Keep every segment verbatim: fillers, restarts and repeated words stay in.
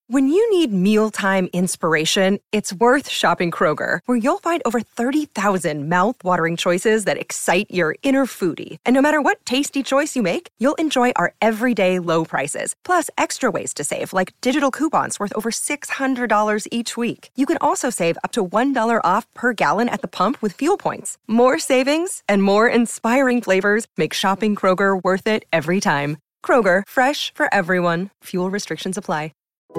When you need mealtime inspiration, it's worth shopping Kroger, where you'll find over thirty thousand mouth-watering choices that excite your inner foodie. And no matter what tasty choice you make, you'll enjoy our everyday low prices, plus extra ways to save, like digital coupons worth over six hundred dollars each week. You can also save up to one dollar off per gallon at the pump with fuel points. More savings and more inspiring flavors make shopping Kroger worth it every time. Kroger, fresh for everyone. Fuel restrictions apply.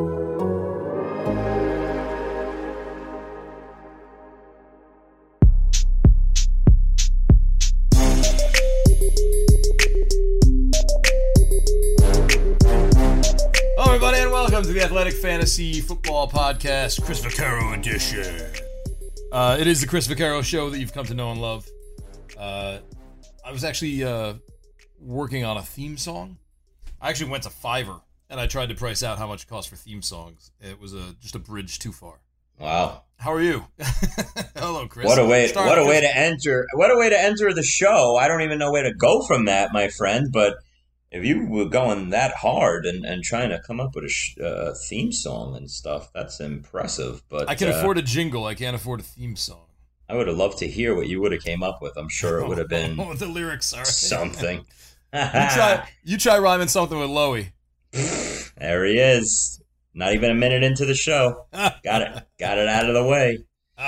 Hello, everybody, and welcome to the Athletic Fantasy Football Podcast, Chris Vaccaro edition. Uh, it is the Chris Vaccaro show that you've come to know and love. Uh, I was actually uh, working on a theme song. I actually went to Fiverr, and I tried to price out how much it costs for theme songs. It was a, just a bridge too far. Wow. How are you? Hello, Chris. What a way! Start what a with- way to enter! What a way to enter the show! I don't even know where to go from that, my friend. But if you were going that hard and, and trying to come up with a sh- uh, theme song and stuff, that's impressive. But I can uh, afford a jingle. I can't afford a theme song. I would have loved to hear what you would have came up with. I'm sure it would have been Oh, the lyrics are something. you try. You try rhyming something with Loey. There he is. Not even a minute into the show. Got it. Got it out of the way.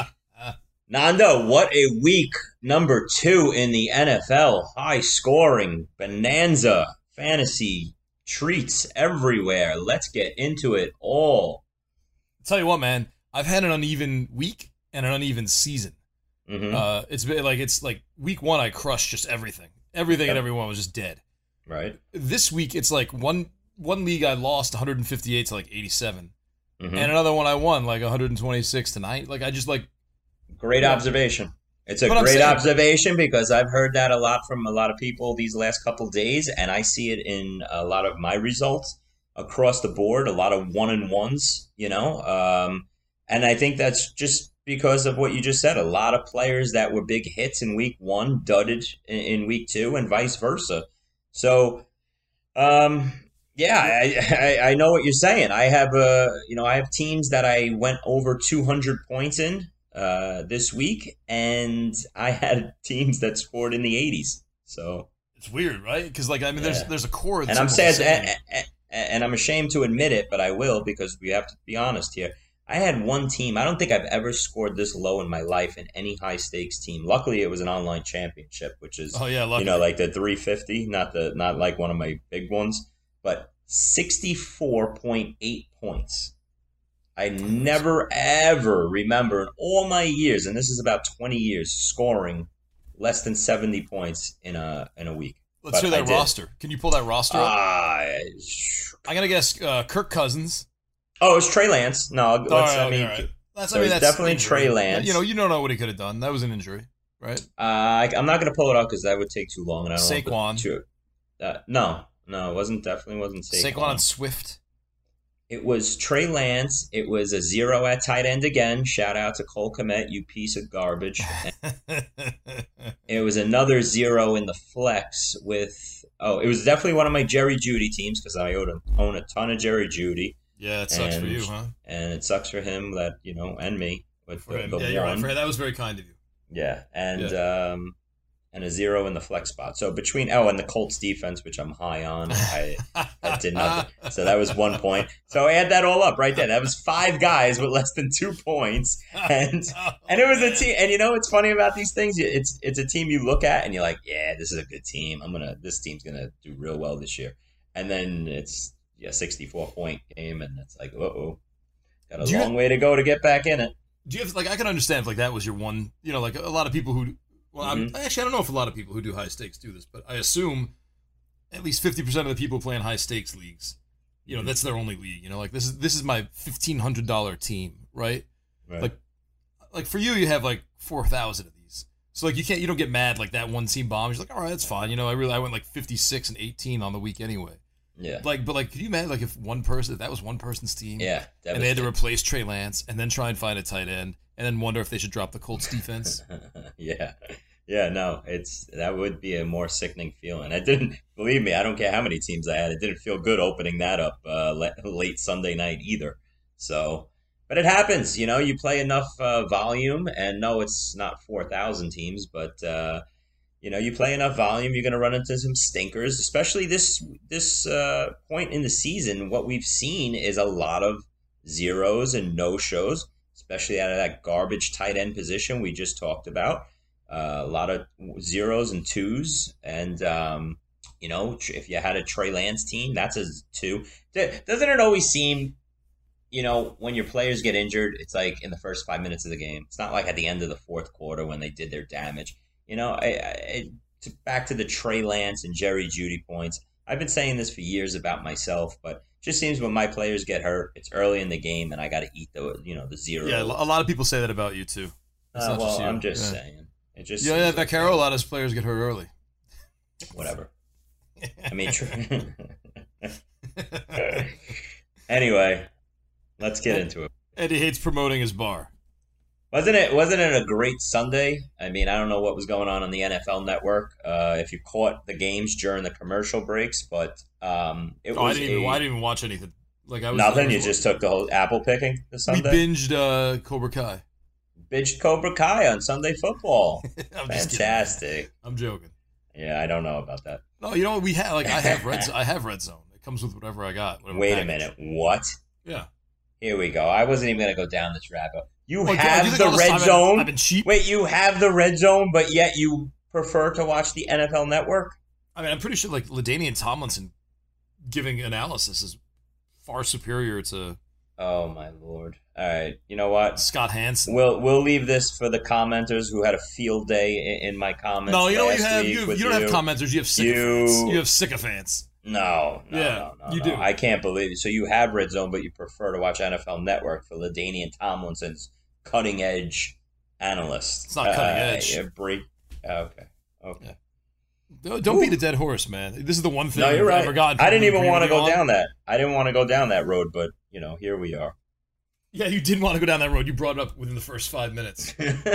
Nando, what a week. Number two in the N F L. High scoring, bonanza, fantasy, treats everywhere. Let's get into it all. I'll tell you what, man. I've had an uneven week and an uneven season. Mm-hmm. Uh, it's been like it's like week one. I crushed just everything. Everything Yep. and everyone was just dead. Right. This week, it's like one one league I lost one hundred fifty-eight to like eighty-seven, Mm-hmm. and another one I won like one hundred twenty-six to nine. Like I just like Great Yeah. observation. It's a But I'm great saying- observation because I've heard that a lot from a lot of people these last couple of days, and I see it in a lot of my results across the board, a lot of one and ones, you know. Um, and I think that's just because of what you just said. A lot of players that were big hits in week one dudded in, in week two, and vice versa. So, um, yeah, I, I I know what you're saying. I have uh, you know, I have teams that I went over two hundred points in uh, this week, and I had teams that scored in the eighties. So, it's weird, right? Because like I mean, there's Yeah. there's a core. That's and I'm almost sad, the same. and, and, and I'm ashamed to admit it, but I will because we have to be honest here. I had one team. I don't think I've ever scored this low in my life in any high stakes team. Luckily, it was an online championship, which is Oh yeah, lucky. you know like the three fifty, not the not like one of my big ones, but sixty-four point eight points. I never ever remember in all my years, and this is about twenty years, scoring less than seventy points in a in a week. Let's but hear I that did. roster. Can you pull that roster up? Ah, I'm gonna guess uh, Kirk Cousins. oh, it's Trey Lance. No, let's, All right, I mean, all right. That's, so I mean, it's that's definitely injury. Trey Lance. You know, you don't know what he could have done. That was an injury, right? uh, I, I'm not going to pull it up because that would take too long. And I don't Saquon. want to, uh, no, no, it wasn't definitely wasn't Saquon. Saquon and Swift. It was Trey Lance. It was a zero at tight end again. Shout out to Cole Kmet, you piece of garbage. It was another zero in the flex with, oh, it was definitely one of my Jerry Jeudy teams because I own a, own a ton of Jerry Jeudy. Yeah, it sucks and, for you, huh? And it sucks for him that, you know, and me with For the, him. the Yeah, you're right. one. For him. That was very kind of you. Yeah, and um, and a zero in the flex spot. So between oh, and the Colts defense, which I'm high on, I, I did nothing. So that was one point. So add that all up right there. That was five guys with less than two points, and and it was a team. And you know what's funny about these things? It's it's a team you look at and you're like, yeah, this is a good team. I'm gonna this team's gonna do real well this year. And then it's yeah, sixty-four point game, and it's like, uh oh, got a Do you- long way to go to get back in it. Do you have like I can understand if like that was your one, you know, like a lot of people who well, Mhm. I'm, actually I don't know if a lot of people who do high stakes do this, but I assume at least fifty percent of the people playing high stakes leagues, you know, Mhm. that's their only league. You know, like this is this is my fifteen hundred dollar team, right? Right. Like, like for you, you have like four thousand of these, so like you can't you don't get mad like that one team bombs. You're like, all right, that's fine. You know, I really I went like fifty six and eighteen on the week anyway. Yeah. Like, but like, could you imagine like if one person if that was one person's team? Yeah. That And was they had to good. replace Trey Lance and then try and find a tight end and then wonder if they should drop the Colts defense. yeah. Yeah, no, it's that would be a more sickening feeling. I didn't believe me. I don't care how many teams I had. It didn't feel good opening that up uh, le- late Sunday night either. So, but it happens. You know, you play enough uh, volume, and no, it's not four thousand teams, but uh, you know, you play enough volume, you're going to run into some stinkers. Especially this this uh, point in the season, what we've seen is a lot of zeros and no shows, especially out of that garbage tight end position we just talked about. Uh, a lot of zeros and twos, and um, you know, if you had a Trey Lance team, that's a two. Doesn't it always seem, you know, when your players get injured, it's like in the first five minutes of the game. It's not like at the end of the fourth quarter when they did their damage. You know, I, I, to, back to the Trey Lance and Jerry Jeudy points. I've been saying this for years about myself, but it just seems when my players get hurt, it's early in the game, and I got to eat the you know the zero. Yeah, a lot of people say that about you too. Uh, well, just I'm just yeah. saying. It just yeah, yeah. Vaccaro, a lot of his players get hurt early. Whatever. I mean, tr- anyway, let's get into it. Eddie hates promoting his bar. Wasn't it? Wasn't it a great Sunday? I mean, I don't know what was going on on the N F L Network. Uh, if you caught the games during the commercial breaks, but um, it oh, was. I didn't, even, a, well, I didn't even watch anything. Like I was nothing. I was, you just took the whole apple picking this Sunday. We binged uh, Cobra Kai. Binged Cobra Kai on Sunday Football. Fantastic. I'm joking. Yeah, I don't know about that. No, you know what we have? Like I have red. I have Red Zone. It comes with whatever I got. Whatever Wait package. a minute. What? Yeah. Here we go. I wasn't even gonna go down this rabbit. You oh, have you the Red Zone. I've, I've been cheap. Wait, you have the Red Zone, but yet you prefer to watch the N F L Network? I mean, I'm pretty sure like LaDainian Tomlinson giving analysis is far superior to. Oh my lord! All right, you know what? Scott Hansen. We'll we'll leave this for the commenters who had a field day in, in my comments. No, you know what you last have. week You, with you don't you. have commenters. You have sycophants. You- You have sycophants. No, no, Yeah, no, no, you no. do. I can't believe it. So you have Red Zone, but you prefer to watch N F L Network for LaDainian Tomlinson's cutting edge analyst. It's not cutting Uh, edge. yeah, break. Okay. Okay. Yeah. Don't, don't beat a dead horse, man. This is the one thing No, you're I've right. ever gotten. I didn't even want to to go down that. I didn't want to go down that road, but you know, here we are. Yeah, you didn't want to go down that road. You brought it up within the first five minutes.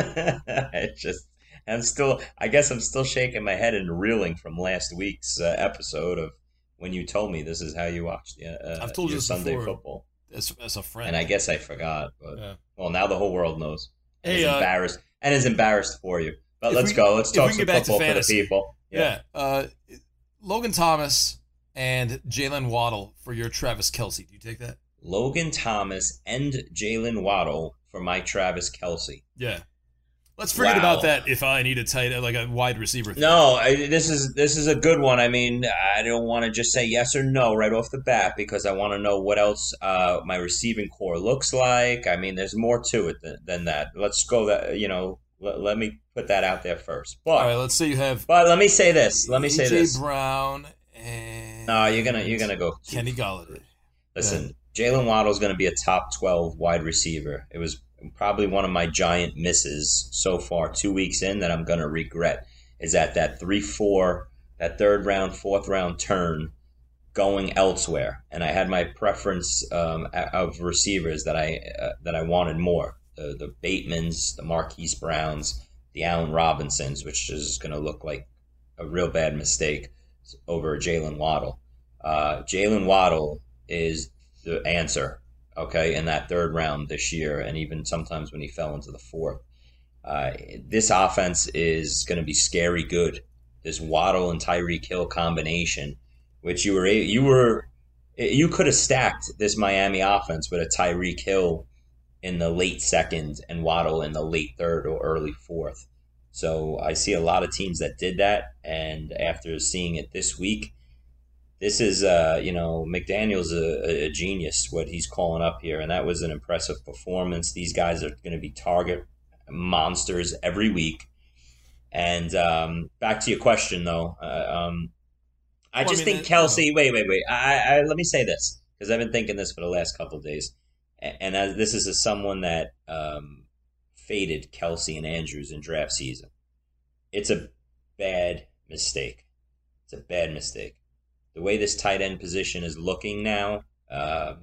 I just, I'm still. I guess I'm still shaking my head and reeling from last week's uh, episode of when you told me this is how you watched uh, I've told you your this Sunday before. football. As, as a friend. And I guess I forgot, but Yeah. well, now the whole world knows. And Hey, is uh, embarrassed and is embarrassed for you. But if let's we- go. Let's if talk we can some get back to football for the fantasy. people. Yeah. Uh, Logan Thomas and Jalen Waddle for your Travis Kelce. Do you take that? Logan Thomas and Jalen Waddle for my Travis Kelce. Yeah. Let's forget Wow. about that. If I need a tight, like a wide receiver. Thing. No, I, this is this is a good one. I mean, I don't want to just say yes or no right off the bat because I want to know what else uh, my receiving core looks like. I mean, there's more to it than, than that. Let's go. That you know, let, let me put that out there first. But All right. Let's say you have. but let me say this. Let me say A J this. Brown and. No, you're gonna you're gonna go. Kenny Golladay. Listen, Jalen Waddle's going to be a top twelve wide receiver. It was probably one of my giant misses so far, two weeks in, that I'm going to regret, is at that three four, that third round, fourth round turn going elsewhere. And I had my preference um, of receivers that I uh, that I wanted more. The, the Batemans, the Marquise Browns, the Allen Robinsons, which is going to look like a real bad mistake over Jalen Waddle. Uh, Jalen Waddle is the answer, okay, in that third round this year, and even sometimes when he fell into the fourth. Uh, this offense is going to be scary good. This Waddle and Tyreek Hill combination, which you were you were you could have stacked this Miami offense with a Tyreek Hill in the late second and Waddle in the late third or early fourth. So I see a lot of teams that did that, and after seeing it this week, this is, uh, you know, McDaniel's a, a genius, what he's calling up here, and that was an impressive performance. These guys are going to be target monsters every week. And um, back to your question, though, uh, um, I Well, I just mean, think it- Kelsey. Wait, wait, wait. I, I let me say this because I've been thinking this for the last couple of days, and, and as, this is as someone that um, faded Kelsey and Andrews in draft season. It's a bad mistake. It's a bad mistake. The way this tight end position is looking now, um,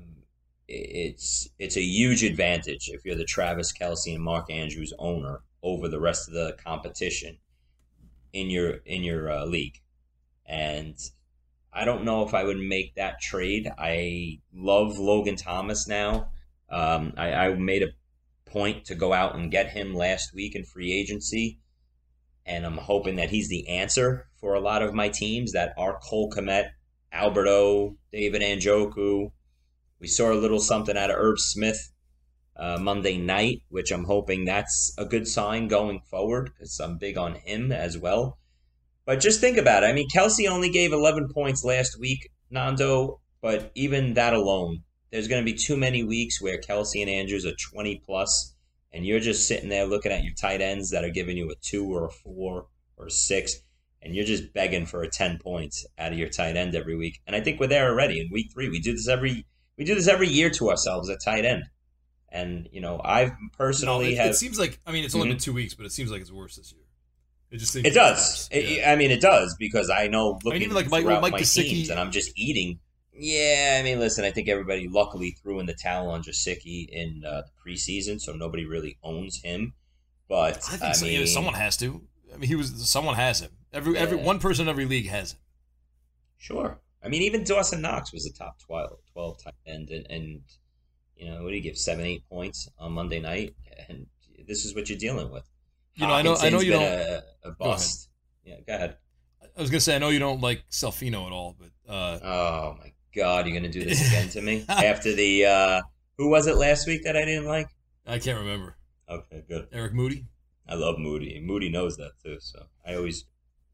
it's it's a huge advantage if you're the Travis Kelce and Mark Andrews owner over the rest of the competition in your in your uh, league. And I don't know if I would make that trade. I love Logan Thomas now. Um, I, I made a point to go out and get him last week in free agency, and I'm hoping that he's the answer for a lot of my teams that are Cole Kmet, Alberto, David Njoku. We saw a little something out of Irv Smith uh, Monday night, which I'm hoping that's a good sign going forward because I'm big on him as well. But just think about it. I mean, Kelsey only gave eleven points last week, Nando, but even that alone, there's going to be too many weeks where Kelsey and Andrews are twenty plus, and you're just sitting there looking at your tight ends that are giving you a two or a four or a six, and you're just begging for a ten points out of your tight end every week. And I think we're there already in week three. We do this every we do this every year to ourselves at tight end. And, you know, I've personally no, it, have... it seems like, I mean, it's only mm-hmm. been two weeks, but it seems like it's worse this year. It just seems It does. It, yeah. I mean, it does, because I know looking I mean, even like Mike, throughout Mike my Gesicki, teams, and I'm just eating... Yeah, I mean, listen, I think everybody luckily threw in the towel on Gesicki in uh, the preseason, so nobody really owns him. But, I think I so, mean... yeah, someone has to. I mean, he was someone has him. Every, every yeah. One person in every league has him. Sure. I mean, even Dawson Knox was a top twelve, twelve tight end, and, and, you know, what do you give, seven, eight points on Monday night? And this is what you're dealing with. You know, I know, I know you don't... A, a bust. Go yeah, go ahead. I was going to say, I know you don't like Salfino at all, but... Uh... Oh, my God, you're going to do this again to me? After the... Uh, who was it last week that I didn't like? I can't remember. Okay, good. Eric Moody? I love Moody. Moody knows that, too, so I always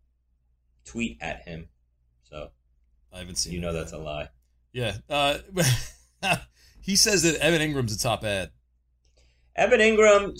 tweet at him, so... I haven't seen You it. know that's a lie. Yeah. Uh, he says that Evan Ingram's a top ad. Evan Ingram,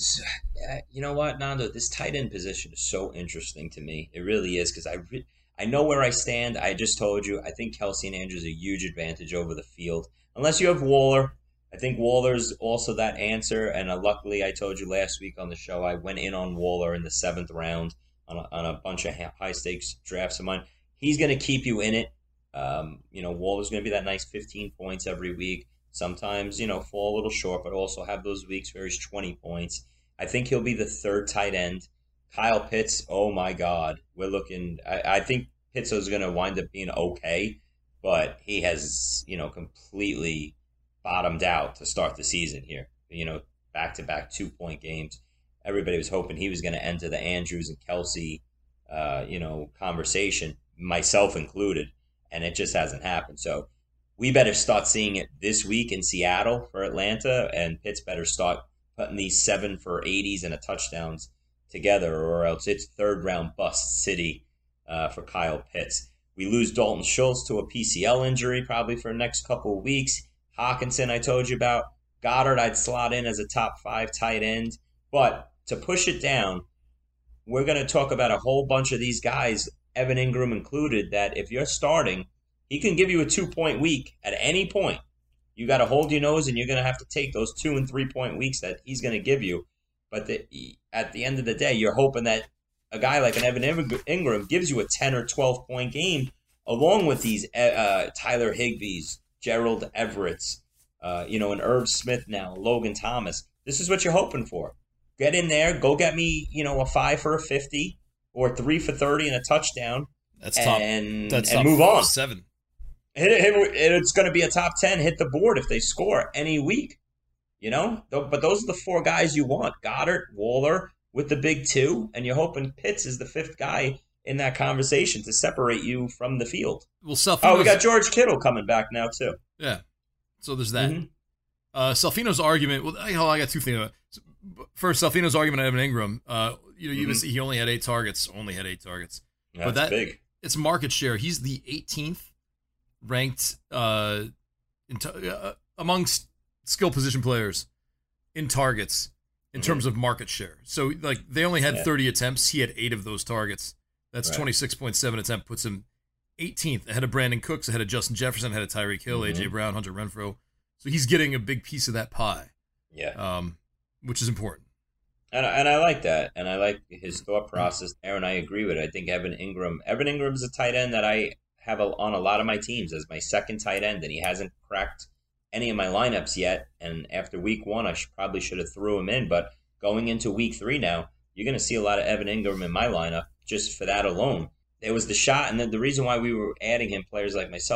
you know what, Nando? This tight end position is so interesting to me. It really is, because I re- I know where I stand. I just told you, I think Kelsey and Andrews are a huge advantage over the field. Unless you have Waller. I think Waller's also that answer, and uh, luckily I told you last week on the show, I went in on Waller in the seventh round on a, on a bunch of high-stakes drafts of mine. He's going to keep you in it. Um, you know, Waller's going to be that nice fifteen points every week. Sometimes, you know, fall a little short, but also have those weeks where he's twenty points. I think he'll be the third tight end. Kyle Pitts, oh my God. We're looking, I, I think Pitts is going to wind up being okay, but he has, you know, completely bottomed out to start the season here. You know, back-to-back two-point games. Everybody was hoping he was going to enter the Andrews and Kelsey, uh, you know, conversation, myself included. And it just hasn't happened. So we better start seeing it this week in Seattle for Atlanta, and Pitts better start putting these seven for eighties and a touchdowns together, or else it's third round bust city uh, for Kyle Pitts. We lose Dalton Schultz to a P C L injury probably for the next couple of weeks. Hawkinson, I told you about. Goddard, I'd slot in as a top five tight end. But to push it down, we're going to talk about a whole bunch of these guys, Evan Ingram included, that if you're starting, he can give you a two-point week at any point. You got to hold your nose, and you're going to have to take those two- and three-point weeks that he's going to give you. But the, at the end of the day, you're hoping that a guy like an Evan Ingram gives you a ten- or twelve-point game, along with these uh, Tyler Higbees, Gerald Everett's, uh, you know, an Irv Smith now, Logan Thomas. This is what you're hoping for. Get in there, go get me, you know, a five for a fifty, or three for thirty and a touchdown. That's top. And, That's and top move on. Seven. Hit it, hit it, it's going to be a top ten. Hit the board if they score any week. You know? But those are the four guys you want. Goddard, Waller with the big two, and you're hoping Pitts is the fifth guy in that conversation to separate you from the field. Well, Salfino's, oh, we got George Kittle coming back now, too. Yeah. So there's that. Mm-hmm. Uh, Salfino's argument, well, I, I got two things. First, Salfino's argument on Evan Ingram, uh, you know, you mm-hmm. he only had eight targets, only had eight targets. That's but that, big. It's market share. He's the eighteenth ranked uh, in t- uh, amongst skill position players in targets in mm-hmm. terms of market share. So, like, they only had yeah. thirty attempts. He had eight of those targets. That's right. twenty-six point seven attempt, puts him eighteenth, ahead of Brandon Cooks, ahead of Justin Jefferson, ahead of Tyreek Hill, mm-hmm. A J Brown, Hunter Renfrow. So he's getting a big piece of that pie. Yeah. Um, which is important. And I, and I like that. And I like his thought process there, and I agree with it. I think Evan Ingram, Evan Ingram is a tight end that I have a, on a lot of my teams as my second tight end, and he hasn't cracked any of my lineups yet. And after week one, I should, probably should have threw him in. But going into week three now, you're going to see a lot of Evan Ingram in my lineup just for that alone. There was the shot, and then the reason why we were adding him, players like myself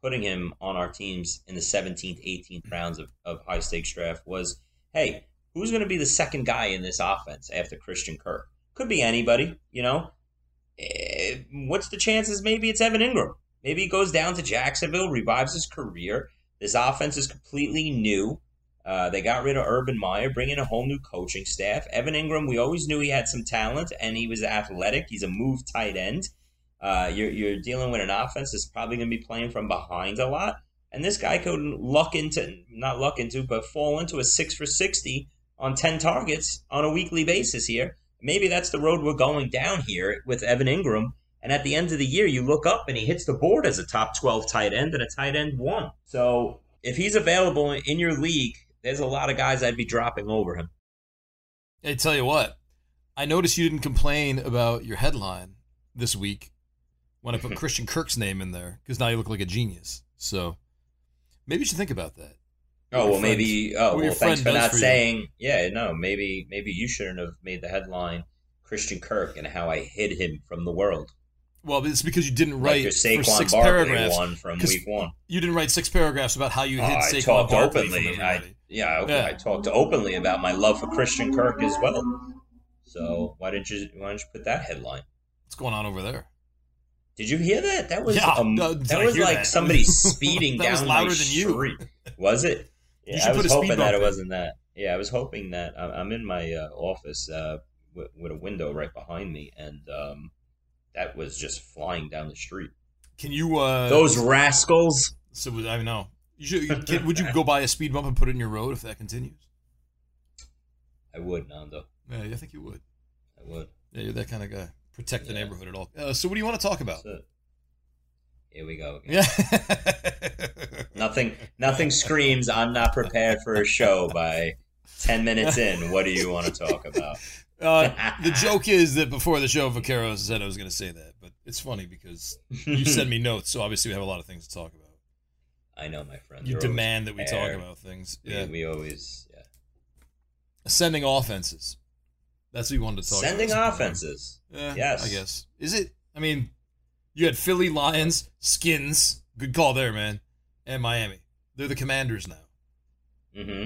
putting him on our teams in the seventeenth, eighteenth rounds of, of high stakes draft was, hey, who's going to be the second guy in this offense after Christian Kirk? Could be anybody, you know. Eh, what's the chances? Maybe it's Evan Ingram. Maybe he goes down to Jacksonville, revives his career. This offense is completely new. Uh, they got rid of Urban Meyer, bring in a whole new coaching staff. Evan Ingram, we always knew he had some talent, and he was athletic. He's a move tight end. Uh, you're, you're dealing with an offense that's probably going to be playing from behind a lot. And this guy could luck into, not luck into, but fall into a six for sixty on ten targets on a weekly basis here. Maybe that's the road we're going down here with Evan Ingram. And at the end of the year, you look up and he hits the board as a top twelve tight end and a tight end one. So if he's available in your league, there's a lot of guys I'd be dropping over him. Hey, tell you what, I noticed you didn't complain about your headline this week when I put Christian Kirk's name in there, because now you look like a genius. So maybe you should think about that. Oh, well, friend, maybe, oh, well, thanks for not for saying, you. yeah, no, maybe maybe you shouldn't have made the headline Christian Kirk and how I hid him from the world. Well, it's because you didn't Like write your for Saquon six Barkley paragraphs. one from week one. You didn't write six paragraphs about how you hid Oh, I Saquon talked Barkley openly. from I, everybody. yeah, okay, Yeah. I talked openly about my love for Christian Kirk as well. So why didn't you why didn't you put that headline? What's going on over there? Did you hear that? That was Yeah, um, no, did that I was hear like that? somebody speeding That down was my louder than you. street. Was it? You Yeah, should I was put a speed hoping that bump it in. wasn't that. Yeah, I was hoping that I'm I'm in my uh, office uh, with, with a window right behind me, and um, that was just flying down the street. Can you? Uh, Those rascals! So I know. You should. Can, would you go buy a speed bump and put it in your road if that continues? I would, Nando. Yeah, I think you would. I would. Yeah, you're that kind of guy. Protect the Yeah. neighborhood at all. Uh, so what do you want to talk about? That's it. Here we go again. Yeah. Nothing nothing screams I'm not prepared for a show by ten minutes in. What do you want to talk about? Uh, the joke is that before the show, Vaquero said I was going to say that, but it's funny because you send me notes, so obviously we have a lot of things to talk about. I know, my friend. You You're demand that always we talk prepared. about things. We, Yeah. we always, yeah. Sending offenses. That's what you wanted to talk Sending about. offenses. Yeah, Yes. I guess. Is it? I mean, you had Philly, Lions, Skins. Good call there, man. And Miami. They're the Commanders now. Mm-hmm.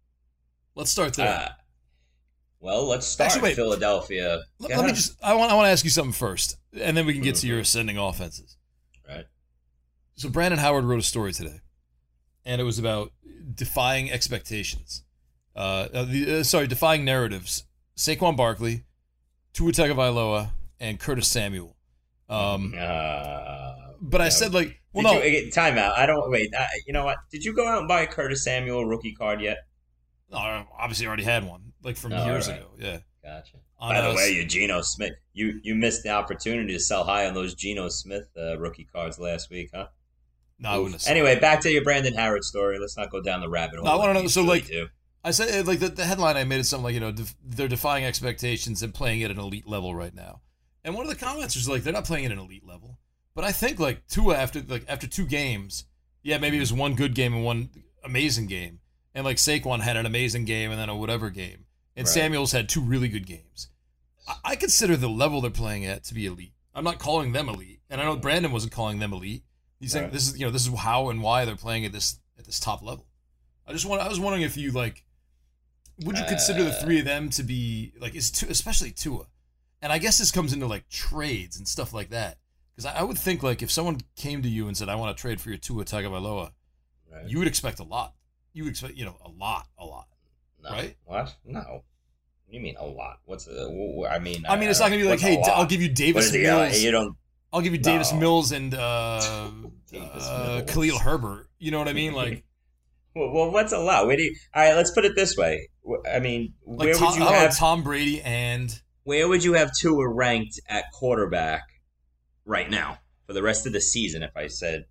Let's start there. Uh, well, let's start Actually, wait. Philadelphia. let, Go let me ahead. just. I want. I want to ask you something first, and then we can get to Mhm. your ascending offenses. Right. So Brandon Howard wrote a story today, and it was about defying expectations. Uh, uh, the, uh, sorry, defying narratives. Saquon Barkley, Tua Tagovailoa, and Curtis Samuel. Um, Uh, but I yeah. said like, well, Did no, you, eh, time out. I don't wait. I, you know what? Did you go out and buy a Curtis Samuel rookie card yet? no, I obviously already had one like from Oh, years all right. ago. Yeah. Gotcha. On By the us. way, you Geno Smith, you you missed the opportunity to sell high on those Geno Smith uh, rookie cards last week, huh? No, I wouldn't have said Anyway, back to your Brandon Howard story. Let's not go down the rabbit hole. No, I wanna like know- we so, usually like- do. I said like the, the headline I made is something like, you know, def- they're defying expectations and playing at an elite level right now. And one of the comments was like, they're not playing at an elite level. But I think like Tua after like after two games, yeah, maybe it was one good game and one amazing game, and like Saquon had an amazing game and then a whatever game, and Right. Samuel's had two really good games. I, I consider the level they're playing at to be elite. I'm not calling them elite, and I know Brandon wasn't calling them elite. He's saying Right. this is you know this is how and why they're playing at this at this top level. I just want I was wondering if you like. Would you consider the Uh, three of them to be like is Tua, especially Tua, and I guess this comes into like trades and stuff like that because I, I would think like if someone came to you and said I want to trade for your Tua Tagovailoa, Right. you would expect a lot. You would expect you know a lot, a lot. No. right? What? No. What do you mean a lot? What's a, wh- wh- I mean? I mean, it's not gonna be like, what's a hey, lot? I'll give you What Davis is he, uh, Mills. you don't. I'll give you Davis No. Mills and uh, Davis uh, Mills. Khalil Herbert. You know what I mean? Like, Well, well, what's a lot? Where do you, all right, let's put it this way. Wh- I mean, like where Tom, would you how about have Tom Brady and where would you have Tua ranked at quarterback right now for the rest of the season? If I said,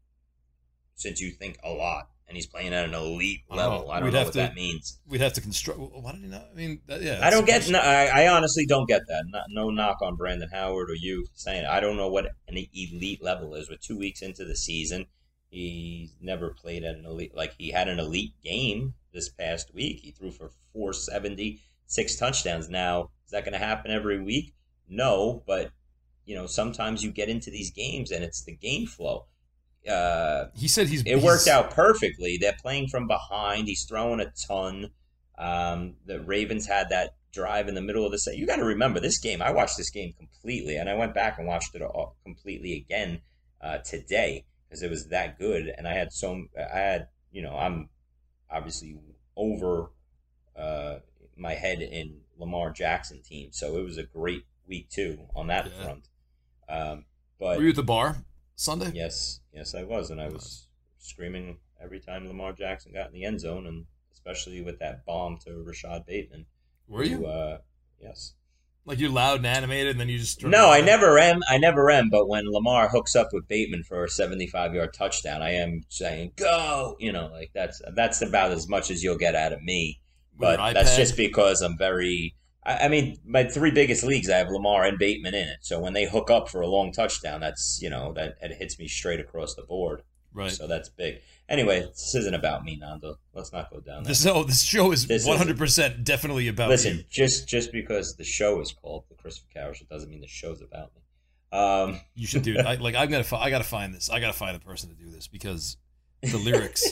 since you think a lot, and he's playing at an elite I don't know. level, I don't We'd know have what to- that means. we'd have to construct. Why did he not? I mean, that, yeah. I don't that's- get. No, I, I honestly don't get that. Not, no knock on Brandon Howard or you saying I don't know what an elite level is. We're two weeks into the season. He's never played at an elite. Like he had an elite game this past week. He threw for four seventy, six touchdowns. Now is that going to happen every week? No, but you know sometimes you get into these games and it's the game flow. uh, he said he's. It he's, worked out perfectly. They're playing from behind. He's throwing a ton. Um, the Ravens had that drive in the middle of the set. You got to remember this game. I watched this game completely, and I went back and watched it all completely again uh, today because it was that good. And I had so I had you know I'm obviously over uh, my head in Lamar Jackson team, so it was a great week too on that yeah. front. Um, but were you at the bar Sunday? Yes, yes, I was, and I was screaming every time Lamar Jackson got in the end zone, and especially with that bomb to Rashad Bateman. Were you? Who, uh, yes. Like you're loud and animated, and then you just... No, I never am. I never am, but when Lamar hooks up with Bateman for a seventy-five-yard touchdown, I am saying, go! You know, like that's that's about as much as you'll get out of me. But that's just because I'm very... I, I mean, my three biggest leagues, I have Lamar and Bateman in it. So when they hook up for a long touchdown, that's, you know, that it hits me straight across the board. Right. So that's big. Anyway, this isn't about me, Nando. Let's not go down there. This, oh, this show is this one hundred percent is, definitely about listen, you. Listen, just just because the show is called The Chris Vaccaro Show doesn't mean the show's about me. Um, you should do I, like, I'm gonna, I gotta find this. I gotta find a person to do this because the lyrics.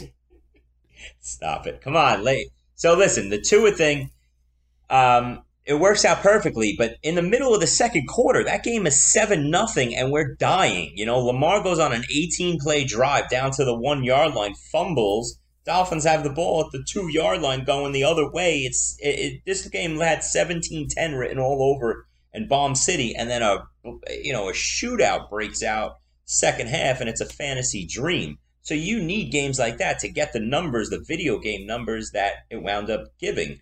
Stop it. Come on, late. So listen, the Tua thing, um, it works out perfectly, but in the middle of the second quarter, that game is seven nothing, and we're dying. You know, Lamar goes on an eighteen-play drive down to the one-yard line, fumbles. Dolphins have the ball at the two-yard line going the other way. It's it, it, this game had seventeen ten written all over it in Bomb City, and then a you know a shootout breaks out second half, and it's a fantasy dream. So you need games like that to get the numbers, the video game numbers that it wound up giving.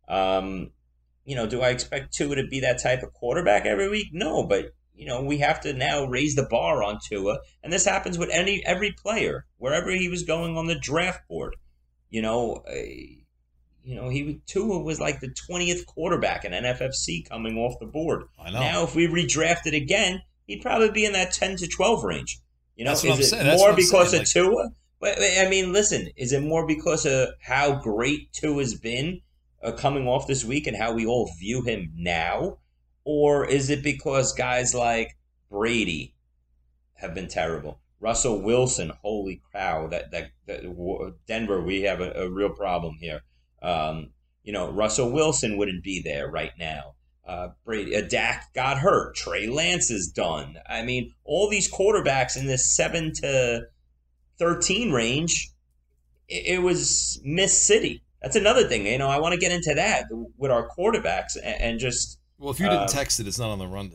Um You know, do I expect Tua to be that type of quarterback every week? No, but, you know, we have to now raise the bar on Tua. And this happens with any every player, wherever he was going on the draft board. You know, uh, you know, he Tua was like the twentieth quarterback in N F F C coming off the board. I know. Now, if we redrafted again, he'd probably be in that ten to twelve range. You know, That's what is I'm it saying. more That's because I'm saying. of Like, Tua? I mean, listen, is it more because of how great Tua's been? Uh, coming off this week and how we all view him now? Or is it because guys like Brady have been terrible? Russell Wilson, holy cow, that, that, that Denver, we have a, a real problem here. Um, you know, Russell Wilson wouldn't be there right now. Uh, Brady, uh, Dak got hurt. Trey Lance is done. I mean, all these quarterbacks in this seven to thirteen range, it, it was Miss City. That's another thing, you know, I want to get into that with our quarterbacks and, and just... Well, if you didn't um, text it, it's not on the rundown.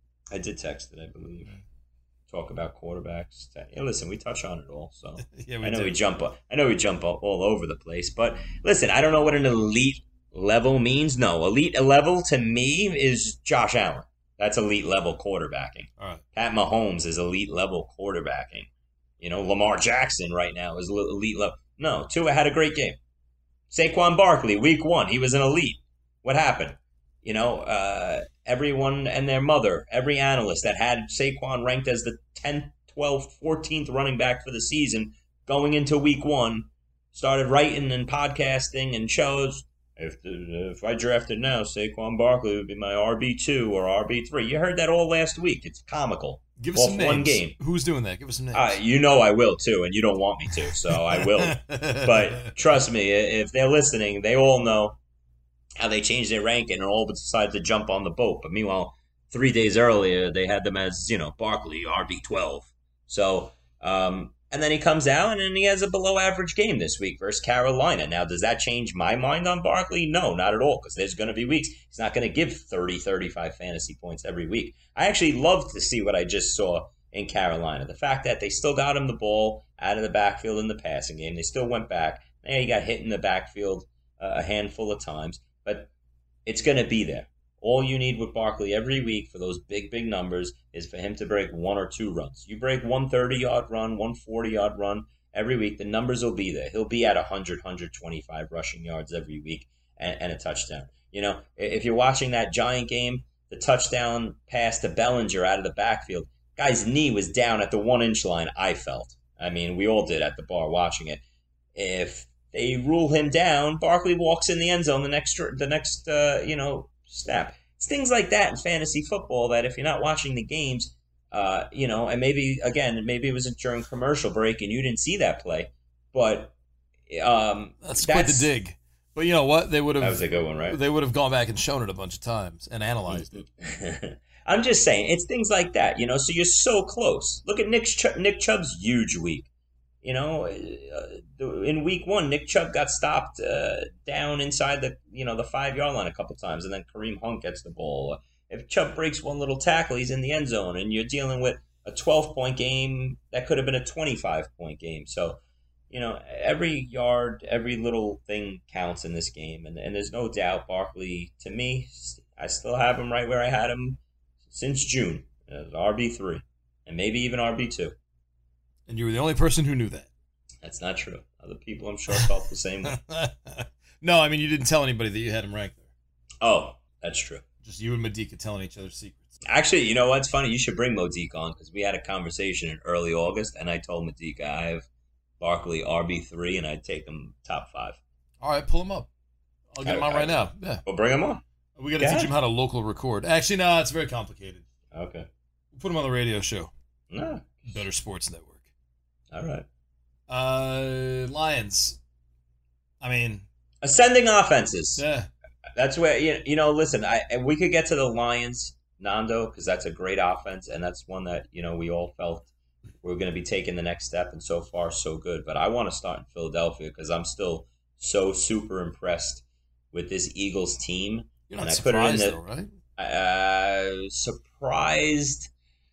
I did text it, I believe. Talk about quarterbacks. Yeah, listen, we touch on it all, so... yeah, we I know do. we jump I know we jump all over the place, but listen, I don't know what an elite level means. No, elite level to me is Josh Allen. That's elite level quarterbacking. All right. Pat Mahomes is elite level quarterbacking. You know, Lamar Jackson right now is elite level. No, Tua had a great game. Saquon Barkley, week one, he was an elite. What happened? You know, uh, everyone and their mother, every analyst that had Saquon ranked as the tenth, twelfth, fourteenth running back for the season going into week one, started writing and podcasting and shows. If the, if I drafted now, Saquon Barkley would be my R B two or R B three. You heard that all last week. It's comical. Give us Off some names. one game. Who's doing that? Give us some names. Uh, you know I will, too, and you don't want me to, so I will. But trust me, if they're listening, they all know how they changed their ranking and all but decided to jump on the boat. But meanwhile, three days earlier, they had them as, you know, Barkley, R B twelve. So, um, and then he comes out and he has a below-average game this week versus Carolina. Now, does that change my mind on Barkley? No, not at all, because there's going to be weeks. He's not going to give thirty, thirty-five fantasy points every week. I actually love to see what I just saw in Carolina. The fact that they still got him the ball out of the backfield in the passing game. They still went back. Yeah, he got hit in the backfield uh, a handful of times, but it's going to be there. All you need with Barkley every week for those big, big numbers is for him to break one or two runs. You break one thirty-yard run, one forty-yard run every week, the numbers will be there. He'll be at one hundred, one twenty-five rushing yards every week and, and a touchdown. You know, if you're watching that Giant game, the touchdown pass to Bellinger out of the backfield, guy's knee was down at the one-inch line, I felt. I mean, we all did at the bar watching it. If they rule him down, Barkley walks in the end zone the next, the next uh, you know, snap. It's things like that in fantasy football that if you're not watching the games, Uh, you know, and maybe, again, maybe it was during commercial break and you didn't see that play. But um, that's, that's quite the dig. But you know what? They would have. That was a good one, right? They would have gone back and shown it a bunch of times and analyzed it. I'm just saying, it's things like that, you know. So you're so close. Look at Nick Ch- Nick Chubb's huge week. You know, uh, in week one, Nick Chubb got stopped uh, down inside the you know the five yard line a couple times, and then Kareem Hunt gets the ball. If Chubb breaks one little tackle, he's in the end zone, and you're dealing with a twelve point game that could have been a twenty-five point game. So. You know, every yard, every little thing counts in this game. And, and there's no doubt Barkley, to me, I still have him right where I had him since June, as R B three, and maybe even R B two. And you were the only person who knew that. That's not true. Other people, I'm sure, felt the same way. No, I mean, you didn't tell anybody that you had him ranked there. Oh, that's true. Just you and Modika telling each other secrets. Actually, you know what's funny? You should bring Modika on, because we had a conversation in early August, and I told Modika I have Barkley R B three, and I'd take him top five. All right, pull him up. I'll get him on right now. Yeah, we'll bring him on. We got to teach him how to local record. Actually, no, it's very complicated. Okay, we'll put him on the radio show. No, Better Sports Network. All right. Uh, Lions. I mean, ascending offenses. Yeah, that's where you you know. Listen, I we could get to the Lions, Nando, because that's a great offense, and that's one that you know we all felt. We're going to be taking the next step, and so far, so good. But I want to start in Philadelphia because I'm still so super impressed with this Eagles team. You're not and I surprised, put it in the, though, right? Uh, surprised?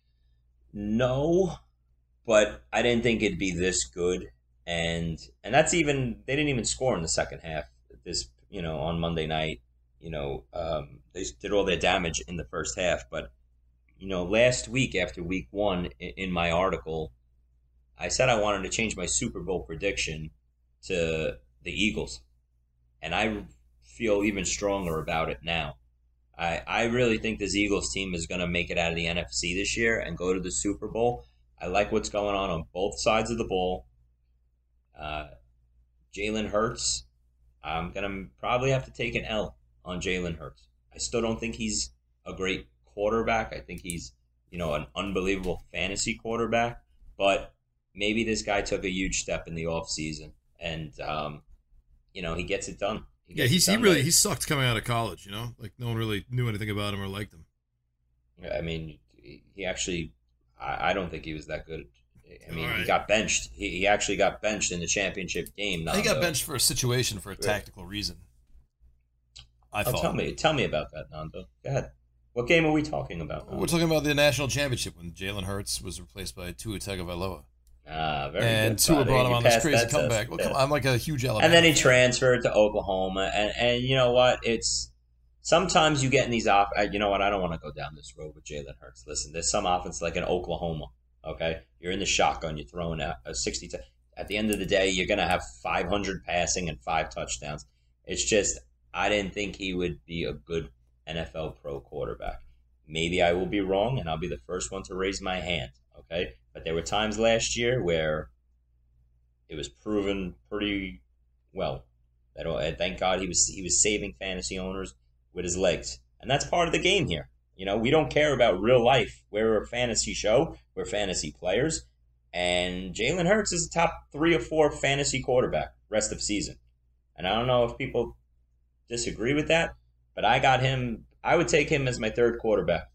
No, but I didn't think it'd be this good. And and that's even they didn't even score in the second half. This you know on Monday night, you know um, they did all their damage in the first half, but. You know, last week after week one in my article, I said I wanted to change my Super Bowl prediction to the Eagles. And I feel even stronger about it now. I, I really think this Eagles team is going to make it out of the N F C this year and go to the Super Bowl. I like what's going on on both sides of the ball. Uh, Jalen Hurts, I'm going to probably have to take an L on Jalen Hurts. I still don't think he's a great quarterback. I think he's, you know, an unbelievable fantasy quarterback, but maybe this guy took a huge step in the offseason and, um, you know, he gets it done. He yeah, he's, done he really, right. he sucked coming out of college, you know, like no one really knew anything about him or liked him. I mean, he actually, I, I don't think he was that good. I mean, right. he got benched. He, he actually got benched in the championship game. He got benched for a situation for a tactical reason. I oh, thought. Tell me, tell me about that, Nando. Go ahead. What game are we talking about? We're talking about the national championship when Jalen Hurts was replaced by Tua Tagovailoa. Ah, very and good. Tua brought him on this crazy that comeback. Well, yeah. I'm like a huge Alabama And then he fan. transferred to Oklahoma. And, and you know what? It's sometimes you get in these off. You know what? I don't want to go down this road with Jalen Hurts. Listen, there's some offense like in Oklahoma. Okay, you're in the shotgun. You're throwing a, a sixty. T- At the end of the day, you're going to have five hundred passing and five touchdowns. It's just I didn't think he would be a good N F L pro quarterback. Maybe I will be wrong, and I'll be the first one to raise my hand, okay? But there were times last year where it was proven pretty well. That uh, thank God he was he was saving fantasy owners with his legs. And that's part of the game here. You know, we don't care about real life. We're a fantasy show. We're fantasy players. And Jalen Hurts is a top three or four fantasy quarterback rest of season. And I don't know if people disagree with that, but I got him... I would take him as my third quarterback.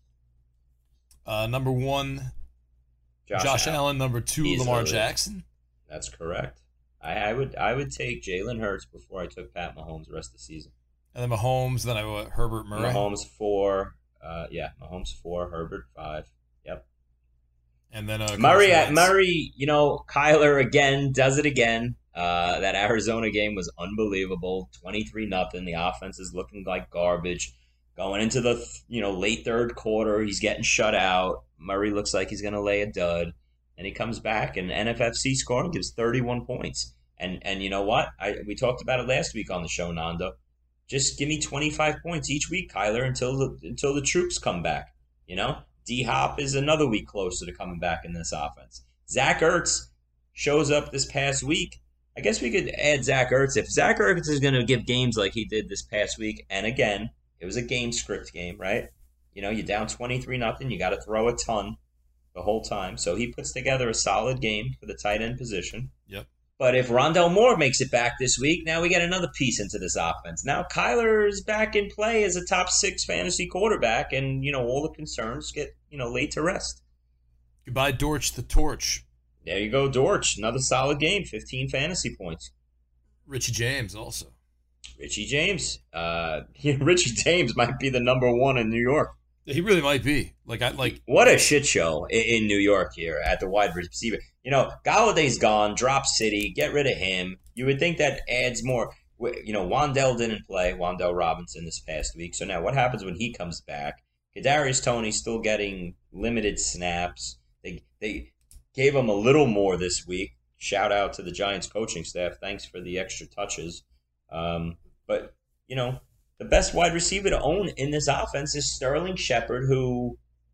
Uh, number one, Josh, Josh Allen. Allen. Number two, Easily. Lamar Jackson. That's correct. I, I would I would take Jalen Hurts before I took Pat Mahomes the rest of the season. And then Mahomes, then I went Herbert Murray. Mahomes four. Uh, yeah, Mahomes four, Herbert five. Yep. And then uh, Murray. Murray. You know, Kyler again does it again. Uh, that Arizona game was unbelievable. twenty-three nothing. The offense is looking like garbage. Going into the you know late third quarter, he's getting shut out. Murray looks like he's going to lay a dud, and he comes back and N F F C scoring gives thirty-one points. And and you know what? I we talked about it last week on the show, Nando. Just give me twenty-five points each week, Kyler, until the until the troops come back. You know, D Hop is another week closer to coming back in this offense. Zach Ertz shows up this past week. I guess we could add Zach Ertz if Zach Ertz is going to give games like he did this past week, and again. It was a game script game, right? You know, you're down twenty-three nothing. You got to throw a ton. the whole time. So he puts together a solid game for the tight end position. Yep. But if Rondell Moore makes it back this week, now we get another piece into this offense. Now Kyler is back in play as a top six fantasy quarterback, and, you know, all the concerns get, you know, laid to rest. Goodbye, Dortch the Torch. There you go, Dortch. Another solid game, fifteen fantasy points. Richie James also. Richie James. Uh, Richie James might be the number one in New York. He really might be. Like I like what a shit show in, in New York here at the wide receiver. You know, Galladay's gone, drop City, get rid of him. You would think that adds more. You know, Wandell didn't play, Wandell Robinson this past week. So now what happens when he comes back? Kadarius Toney's still getting limited snaps. They they gave him a little more this week. Shout out to the Giants coaching staff. Thanks for the extra touches. Um, but, you know, the best wide receiver to own in this offense is Sterling Shepard, who,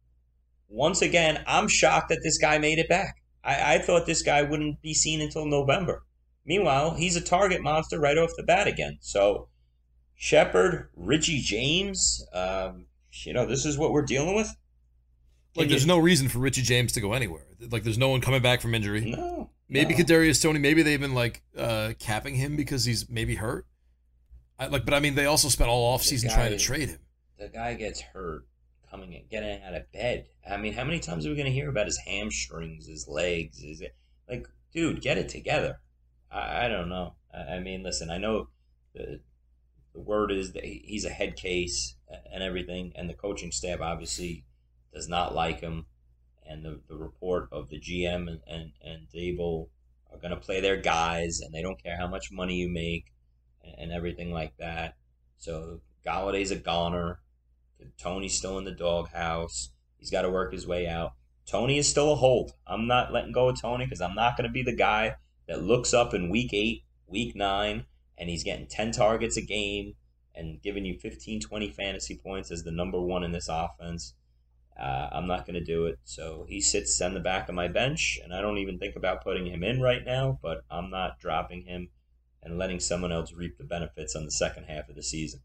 once again, I'm shocked that this guy made it back. I, I thought this guy wouldn't be seen until November. Meanwhile, he's a target monster right off the bat again. So, Shepard, Richie James, um, you know, this is what we're dealing with. Like, Can there's you, no reason for Richie James to go anywhere. Like, there's no one coming back from injury. No. Maybe no. Kadarius Toney, maybe they've been, like, uh, capping him because he's maybe hurt. I, like, but, I mean, they also spent all offseason trying to trade him. The guy gets hurt coming in, getting out of bed. I mean, how many times are we going to hear about his hamstrings, his legs? Is it like, dude, get it together. I, I don't know. I, I mean, listen, I know the the word is that he's a head case and everything, and the coaching staff obviously does not like him. And the, the report of the G M and, and, and Dable are going to play their guys, and they don't care how much money you make and, and everything like that. So Galladay's a goner. Toney's still in the doghouse. He's got to work his way out. Toney is still a hold. I'm not letting go of Toney because I'm not going to be the guy that looks up in week eight, week nine, and he's getting ten targets a game and giving you fifteen, twenty fantasy points as the number one in this offense. Uh, I'm not going to do it. So he sits on the back of my bench, and I don't even think about putting him in right now, but I'm not dropping him and letting someone else reap the benefits on the second half of the season.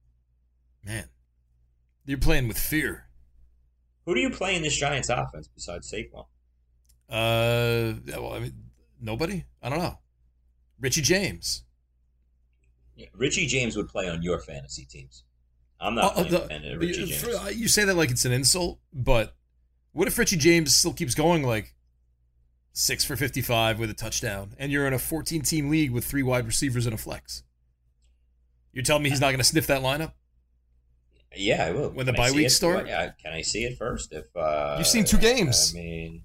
Man, you're playing with fear. Who do you play in this Giants offense besides Saquon? Uh, yeah, well, I mean, nobody? I don't know. Richie James. Yeah, Richie James would play on your fantasy teams. I'm not uh, playing the, dependent on Richie for, James. You say that like it's an insult, but what if Richie James still keeps going like six for fifty-five with a touchdown, and you're in a fourteen-team league with three wide receivers and a flex? You're telling me he's not going to sniff that lineup? Yeah, I will. When the Can I bye see weeks it? start? Yeah, can I see it first? If uh, You've seen two games. I mean,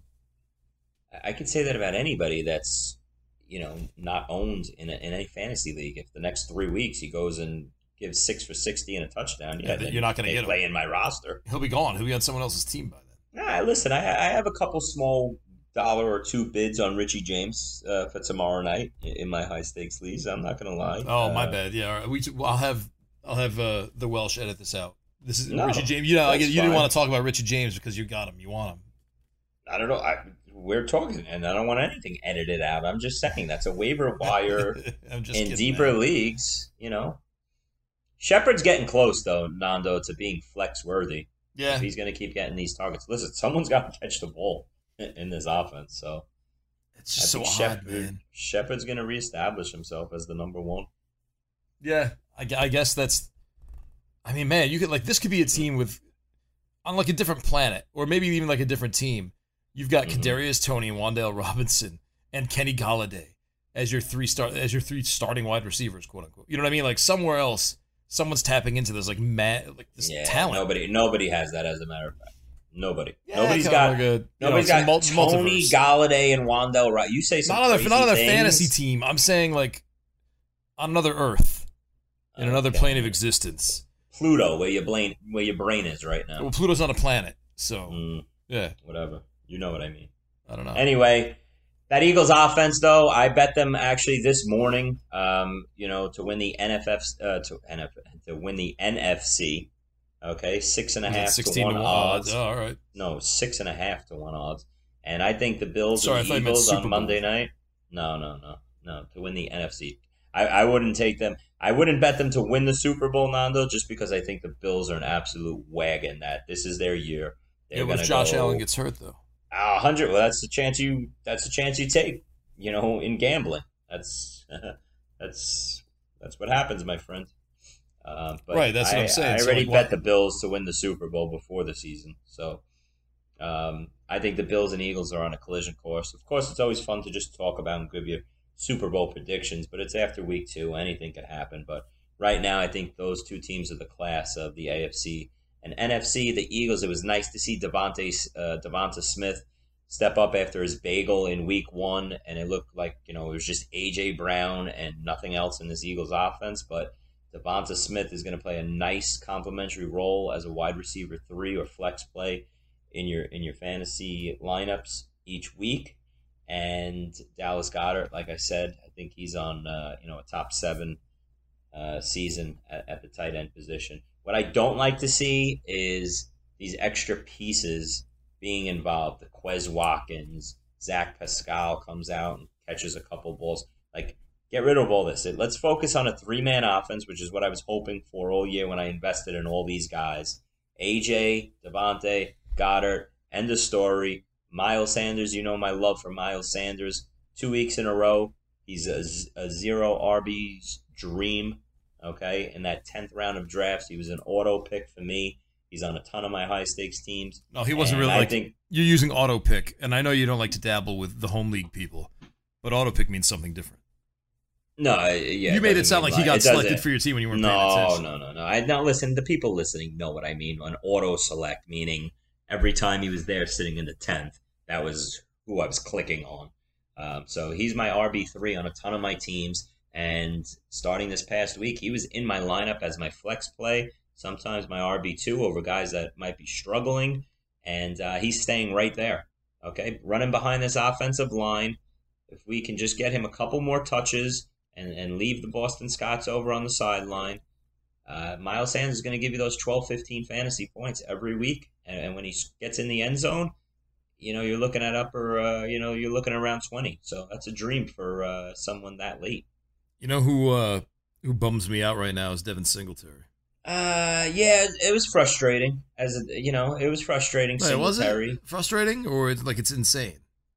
I could say that about anybody that's, you know, not owned in a, in any fantasy league. If the next three weeks he goes and gives six for sixty and a touchdown, yeah, yeah you're not going to get him. Play in my roster. He'll be gone. He'll be on someone else's team by then. Nah, listen, I, I have a couple small dollar or two bids on Richie James uh, for tomorrow night in my high stakes leagues. I'm not going to lie. Oh, uh, my bad. Yeah, all right. we. I'll have I'll have uh, the Welsh edit this out. This is no, Richie James. You know, I get, you fine. didn't want to talk about Richie James because you got him. You want him. I don't know. I, we're talking, and I don't want anything edited out. I'm just saying that's a waiver wire I'm just in kidding, deeper man. leagues. You know, Shepard's getting close though, Nando, to being flex worthy. Yeah, If he's going to keep getting these targets. Listen, someone's got to catch the ball in, in this offense. So it's just I so think odd, Shepard, man. Shepard's going to reestablish himself as the number one. Yeah, I, I guess that's. I mean, man, you could like this could be a team with on like a different planet, or maybe even like a different team. You've got Mhm. Kadarius Toney and Wandale Robinson and Kenny Galladay as your three start as your three starting wide receivers, quote unquote. You know what I mean? Like somewhere else, someone's tapping into this like mad like this Yeah, talent. nobody, nobody has that. As a matter of fact, nobody. Yeah, nobody's kinda got. like a, Nobody's you know, got some mul- Tony multiverse. Galladay and Wandale. Right? You say some Not on their crazy not on their things. fantasy team. I'm saying like on another Earth, in another Okay. plane of existence. Pluto, where your brain, where your brain is right now. Well, Pluto's not a planet, so Mm, yeah, whatever. You know what I mean. I don't know. Anyway, that Eagles offense, though, I bet them actually this morning, um, you know, to win the N F F, uh, to N F to win the N F C. Okay, six and a Was it half to sixteen one to one odds. Oh, all right. No, six and a half to one odds. And I think the Bills Sorry, I and thought the you meant Eagles Super on Bowl. Monday night. No, no, no, no, to win the N F C. I, I wouldn't take them. I wouldn't bet them to win the Super Bowl, Nando, just because I think the Bills are an absolute wagon. That this is their year. They're Yeah, what if gonna Josh go- Allen gets hurt though? A hundred. Well, that's the chance you. That's the chance you take. You know, in gambling, that's that's that's what happens, my friend. Uh, but right, that's I, what I'm saying. I already so, like, bet what? the Bills to win the Super Bowl before the season, so um, I think the Bills and Eagles are on a collision course. Of course, it's always fun to just talk about and give you Super Bowl predictions, but it's after week two. Anything could happen. But right now, I think those two teams are the class of the A F C and N F C. The Eagles. It was nice to see Devontae uh, Devonta Smith step up after his bagel in week one, and it looked like, you know, it was just A J Brown and nothing else in this Eagles offense. But Devonta Smith is going to play a nice complementary role as a wide receiver three or flex play in your in your fantasy lineups each week. And Dallas Goedert, like I said, I think he's on uh, you know a top seven uh, season at, at the tight end position. What I don't like to see is these extra pieces being involved. The Quez Watkins, Zach Pascal comes out and catches a couple balls. Like, get rid of all this. Let's focus on a three-man offense, which is what I was hoping for all year when I invested in all these guys. A J, Devontae, Goddard, end of story. Miles Sanders, you know my love for Miles Sanders. Two weeks in a row, he's a, a zero R B's dream, okay? In that tenth round of drafts, he was an auto pick for me. He's on a ton of my high-stakes teams. No, he wasn't and really I like think, you're using auto pick, and I know you don't like to dabble with the home league people, but auto pick means something different. No, yeah. You made it sound like he got it selected for your team when you weren't paying No, attention. no, no, no. I now listen. The people listening know what I mean. An auto select, meaning every time he was there, sitting in the tenth, that was who I was clicking on. Um, so he's my R B three on a ton of my teams. And starting this past week, he was in my lineup as my flex play. Sometimes my R B two over guys that might be struggling, and uh, he's staying right there. Okay, running behind this offensive line. If we can just get him a couple more touches and, and leave the Boston Scots over on the sideline, uh, Miles Sanders is going to give you those twelve, fifteen fantasy points every week. And, and when he gets in the end zone, you know, you're looking at upper, uh, you know, you're looking around twenty. So that's a dream for uh, someone that late. You know who uh, who bums me out right now is Devin Singletary. Uh, yeah, it was frustrating. As a, you know, it was frustrating. Wait, was Singletary. it frustrating or it's like it's insane?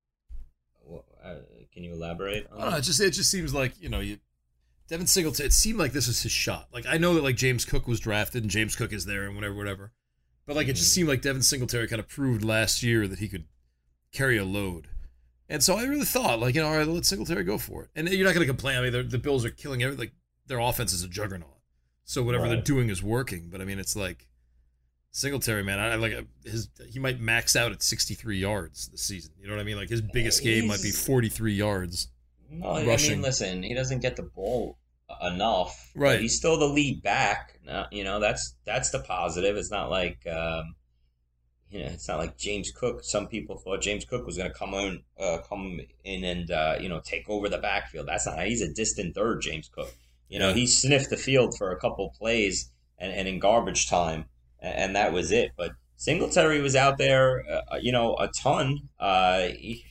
Well, uh, can you elaborate on I don't know. It just it just seems like, you know, you Devin Singletary. It seemed like this was his shot. Like, I know that like James Cook was drafted and James Cook is there and whatever, whatever. But like, mm-hmm. It just seemed like Devin Singletary kind of proved last year that he could carry a load. And so I really thought, like, you know, all right, let Singletary go for it. And you're not going to complain. I mean, the Bills are killing everything. Like, their offense is a juggernaut. So whatever right. they're doing is working. But I mean, it's like Singletary, man. I, I like his. He might max out at sixty-three yards this season. You know what I mean? Like his biggest He's, game might be forty-three yards. No, rushing. I mean, listen, he doesn't get the ball enough. Right. He's still the lead back. Uh, you know, that's that's the positive. It's not like. Um, You know, it's not like James Cook. Some people thought James Cook was going to come in, uh, come in and uh, you know take over the backfield. That's not. He's a distant third, James Cook. You know, he sniffed the field for a couple plays and, and in garbage time, and, and that was it. But Singletary was out there, uh, you know, a ton. Uh, he,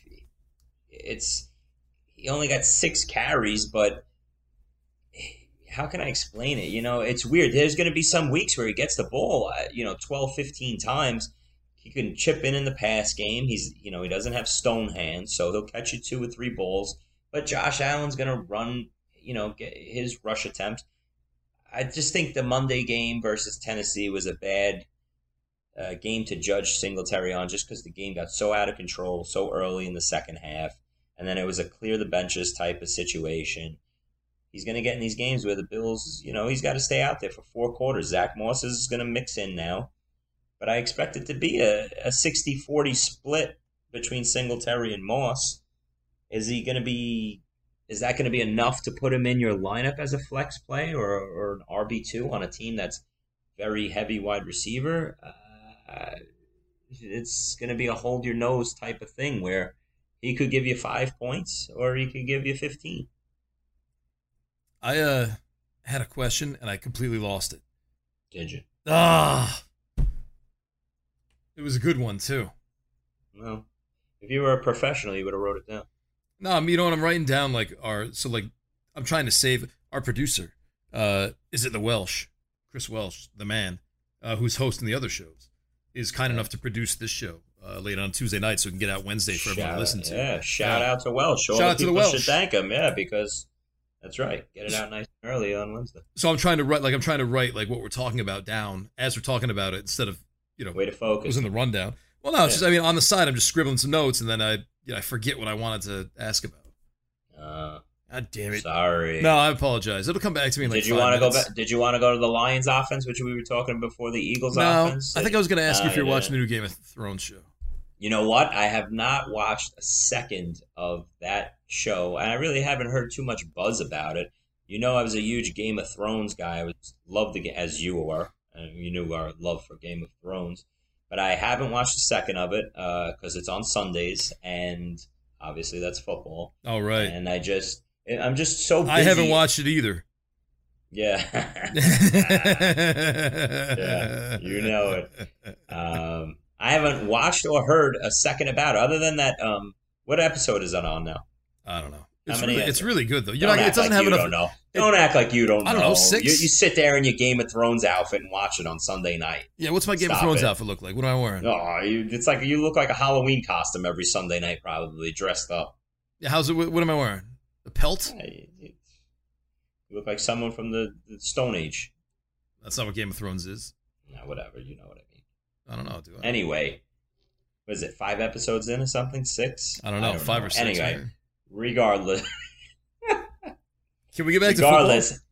it's he only got six carries, but how can I explain it? You know, it's weird. There's going to be some weeks where he gets the ball, uh, you know, twelve, fifteen times. He can chip in in the pass game. He's, you know, he doesn't have stone hands, so he'll catch you two or three balls. But Josh Allen's going to run, you know, get his rush attempt. I just think the Monday game versus Tennessee was a bad uh, game to judge Singletary on just because the game got so out of control so early in the second half. And then it was a clear the benches type of situation. He's going to get in these games where the Bills, you know, he's got to stay out there for four quarters. Zach Moss is going to mix in now. But I expect it to be a, a sixty forty split between Singletary and Moss. Is he going to be? Is that going to be enough to put him in your lineup as a flex play or, or an R B two on a team that's very heavy wide receiver? Uh, it's going to be a hold your nose type of thing where he could give you five points or he could give you fifteen. I uh, had a question and I completely lost it. Did you? Ah. It was a good one, too. Well, if you were a professional, you would have wrote it down. No, I mean, you know what? I'm writing down, like, our, so, like, I'm trying to save our producer. Uh, is it the Welsh? Chris Welsh, the man, uh, who's hosting the other shows, is kind enough to produce this show uh, late on Tuesday night, so we can get out Wednesday for everyone to listen to. Yeah, shout yeah. out to Welsh. All shout out to the Welsh. Welsh. Should thank him, yeah, because that's right. Get it out nice and early on Wednesday. So I'm trying to write, like I'm trying to write like what we're talking about down as we're talking about it instead of you know way to focus. It was in the rundown. Well, no, it's yeah. just I mean on the side I'm just scribbling some notes and then I you know, I forget what I wanted to ask about. Uh, God damn it! Sorry. No, I apologize. It'll come back to me in like Did you want to go back? Did you want to go to the Lions offense, which we were talking before the Eagles no, offense? I think I was going to ask uh, you if you're yeah. watching the new Game of Thrones show. You know what? I have not watched a second of that show, and I really haven't heard too much buzz about it. You know, I was a huge Game of Thrones guy. I was loved the as you were, and you knew our love for Game of Thrones. But I haven't watched a second of it because uh, it's on Sundays, and obviously that's football. Oh, right. And I just, I'm just so busy. I haven't watched it either. Yeah. Yeah, you know it. Um, I haven't watched or heard a second about it, other than that. Um, what episode is it on now? I don't know. It's really, it's really good though. You're don't not. It doesn't like have you enough. Don't know. It, don't act like you don't. I don't know. Six. You, you sit there in your Game of Thrones outfit and watch it on Sunday night. Yeah. What's my Game Stop of Thrones it. outfit look like? What am I wearing? Oh, you, it's like you look like a Halloween costume every Sunday night, probably dressed up. Yeah. How's it? What am I wearing? A pelt? Yeah, you, you look like someone from the, the Stone Age. That's not what Game of Thrones is. No, whatever. You know what I mean. I don't know. Do I? Anyway, what is it? Five episodes in or something? Six? I don't know. I don't five know. or six. Anyway, right? regardless. Can we get back regardless, to football?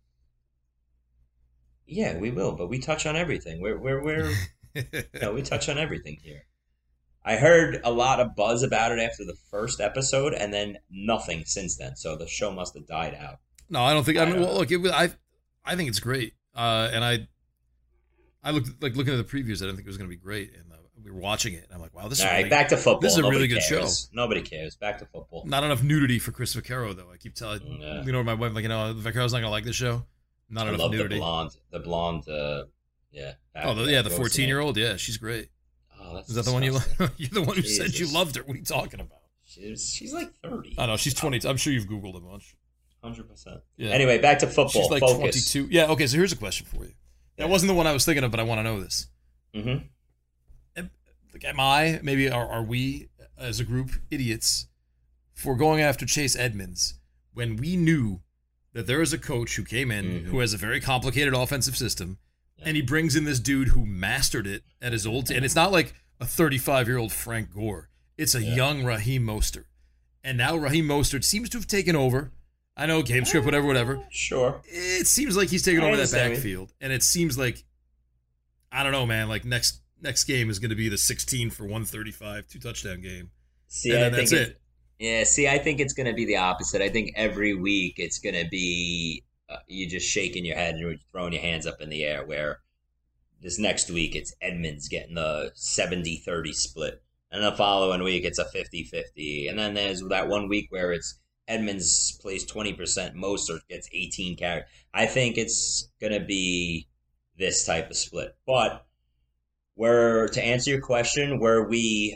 Yeah, we will. But we touch on everything. We're we're we're. No, we touch on everything here. I heard a lot of buzz about it after the first episode, and then nothing since then. So the show must have died out. No, I don't think. I, I mean, don't well, look, it was, I, I think it's great. Uh, and I, I looked like looking at the previews. I didn't think it was going to be great, and uh, we were watching it. And I'm like, wow, this is all right. really, Back to football. This is a Nobody really good cares. show. Nobody cares. Back to football. Not enough nudity for Chris Vaccaro, though. I keep telling yeah. you know my wife, like you know, Vaccaro's not going to like this show. Not I enough love nudity. the blonde. The blonde. Uh, yeah. Back, oh, the, yeah, the fourteen year old. Yeah, she's great. Oh, that's is that disgusting. the one you love? You're the one who Jesus. said you loved her. What are you talking about? She's she's like thirty. I know she's twenty. I'm sure you've Googled a bunch. Hundred percent. Yeah. Anyway, back to football. She's like Focus. twenty-two. Yeah. Okay. So here's a question for you. That wasn't the one I was thinking of, but I want to know this. Mm-hmm. Am, like, am I maybe are are we as a group idiots for going after Chase Edmonds when we knew that there is a coach who came in mm-hmm. who has a very complicated offensive system, yeah. and he brings in this dude who mastered it at his old t- and it's not like a thirty-five year old Frank Gore. It's a yeah. young Raheem Mostert. And now Raheem Mostert seems to have taken over. I know, game script, whatever, whatever. Sure. It seems like he's taken I over that understand. backfield. And it seems like, I don't know, man, like next next game is going to be the sixteen for one thirty-five, two touchdown game. See, and I then think that's it. it. Yeah, see, I think it's going to be the opposite. I think every week it's going to be uh, you just shaking your head and you're throwing your hands up in the air, where this next week it's Edmonds getting the seventy thirty split. And the following week, it's a fifty-fifty. And then there's that one week where it's Edmonds plays twenty percent, Mostert gets eighteen carries. I think it's going to be this type of split. But where, to answer your question, were we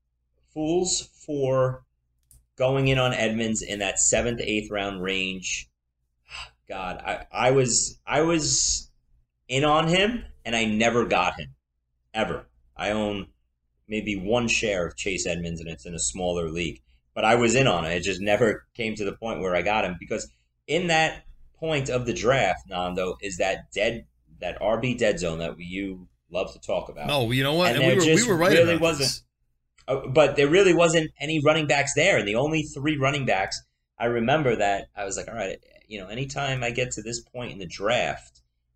fools for going in on Edmonds in that seventh to eighth round range? God, I, I was I was in on him, and I never got him, ever. I own maybe one share of Chase Edmonds, and it's in a smaller league. But I was in on it. It just never came to the point where I got him, because in that point of the draft, Nando, is that dead, that R B dead zone that we, you love to talk about. No, you know what? And, and we, were, we were right really about wasn't, this. Uh, but there really wasn't any running backs there, and the only three running backs, I remember that I was like, all right, you know, anytime I get to this point in the draft,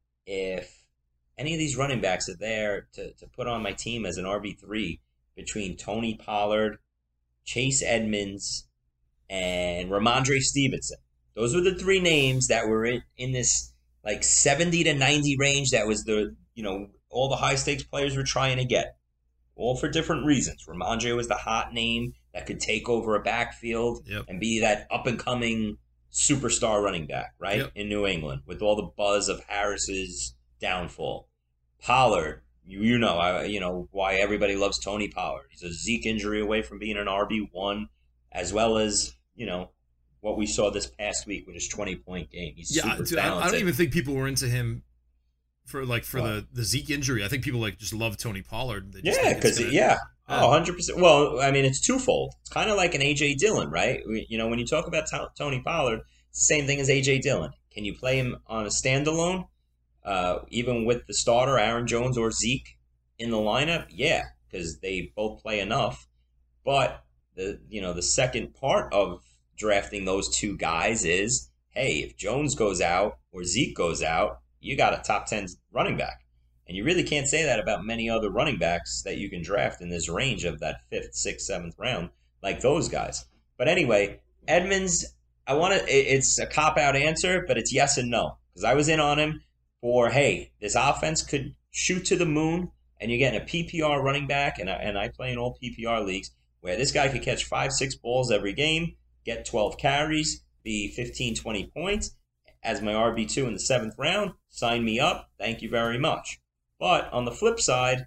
if any of these running backs are there to, to put on my team as an R B three between Tony Pollard, Chase Edmonds, and Ramondre Stevenson. Those were the three names that were in, in this like seventy to ninety range. That was the, you know, all the high stakes players were trying to get, all for different reasons. Ramondre was the hot name that could take over a backfield yep. and be that up and coming superstar running back, right? Yep. In New England, with all the buzz of Harris's downfall. Pollard, you you know, I, you know why everybody loves Tony Pollard. He's a Zeke injury away from being an R B one, as well as, you know, what we saw this past week with his twenty-point game. He's yeah, super dude, talented. I don't even think people were into him for like for what? the, the Zeke injury. I think people like just love Tony Pollard. They just yeah, because yeah, Oh, one hundred percent. Well, I mean, it's twofold. It's kind of like an A J Dillon, right? We, you know, when you talk about t- Tony Pollard, it's the same thing as A J Dillon. Can you play him on a standalone, uh, even with the starter, Aaron Jones or Zeke, in the lineup? Yeah, because they both play enough. But the you know the second part of drafting those two guys is, hey, if Jones goes out or Zeke goes out, you got a top ten running back. And you really can't say that about many other running backs that you can draft in this range of that fifth, sixth, seventh round, like those guys. But anyway, Edmonds, I want to. It's a cop-out answer, but it's yes and no. Because I was in on him for, hey, this offense could shoot to the moon, and you're getting a P P R running back, and I, and I play in all P P R leagues, where this guy could catch five, six balls every game, get twelve carries, be fifteen, twenty points. As my R B two in the seventh round, sign me up. Thank you very much. But on the flip side,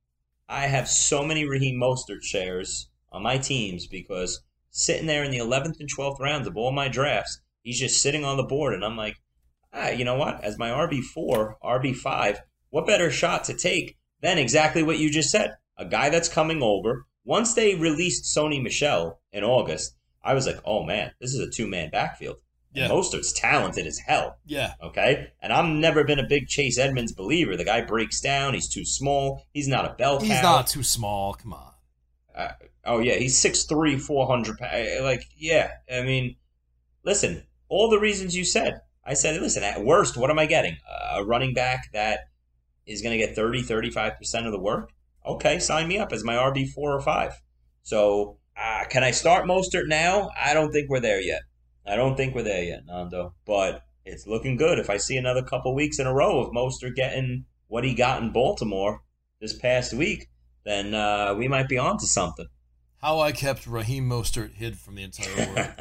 I have so many Raheem Mostert shares on my teams because sitting there in the eleventh and twelfth rounds of all my drafts, he's just sitting on the board. And I'm like, ah, you know what? As my R B four, R B five, what better shot to take than exactly what you just said? A guy that's coming over. Once they released Sony Michel in August, I was like, oh, man, this is a two-man backfield. Yeah. Mostert's talented as hell. Yeah. Okay? And I've never been a big Chase Edmonds believer. The guy breaks down. He's too small. He's not a bell cow. He's not too small. Come on. Uh, oh, yeah. He's six three, four hundred pounds. Like, yeah. I mean, listen, all the reasons you said. I said, listen, at worst, what am I getting? Uh, a running back that is going to get thirty, thirty-five percent of the work? Okay, sign me up as my R B four or five. So, uh, can I start Mostert now? I don't think we're there yet. I don't think we're there yet, Nando, but it's looking good. If I see another couple weeks in a row of Mostert getting what he got in Baltimore this past week, then uh, we might be on to something. How I Kept Raheem Mostert Hid from the Entire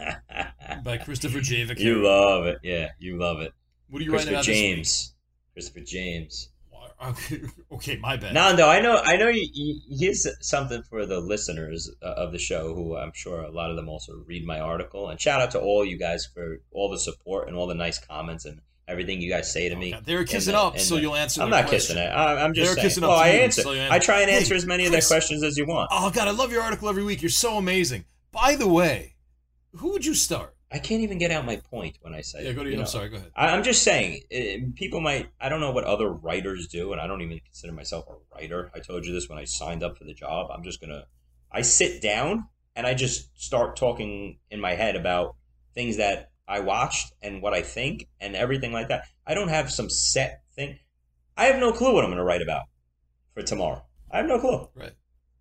World by Christopher J. Vaccaro. You love it. Yeah, you love it. What are you writing about James. this week? Christopher James. Okay, okay, my bad. Nando, I know I know you, you, here's something for the listeners of the show who I'm sure a lot of them also read my article. And shout out to all you guys for all the support and all the nice comments and everything you guys say to me. Oh, they're kissing the, up, so the, you'll answer I'm their not question. kissing it. I, I'm just they're saying. Well, I answer. So I try and answer hey, as many Chris, of their questions as you want. Oh, God, I love your article every week. You're so amazing. By the way, who would you start? I can't even get out my point when I say yeah, go to you. I'm know, sorry, go ahead. I, I'm just saying, it, people might, I don't know what other writers do, and I don't even consider myself a writer. I told you this when I signed up for the job. I'm just going to, I sit down and I just start talking in my head about things that I watched and what I think and everything like that. I don't have some set thing. I have no clue what I'm going to write about for tomorrow. I have no clue. Right.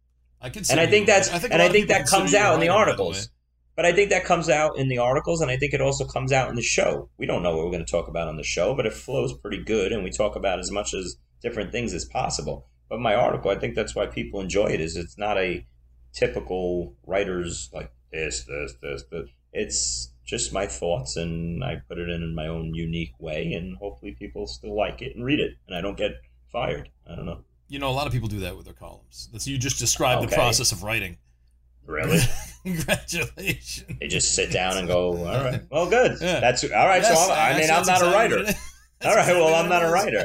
I can and I think that's, I think and I think that comes out in the writer, articles. But I think that comes out in the articles, and I think it also comes out in the show. We don't know what we're going to talk about on the show, but it flows pretty good, and we talk about as much as different things as possible. But my article, I think that's why people enjoy it, is it's not a typical writer's like this, this, this, this. It's just my thoughts, and I put it in in my own unique way, and hopefully people still like it and read it, and I don't get fired. I don't know. You know, a lot of people do that with their columns. That's, you just described okay. the process of writing. Really? Congratulations. They just sit down and go, all right, well, good. Yeah. That's all right. Yes, so I'm, I mean, I'm not exactly a writer. All right, well, I'm not a writer.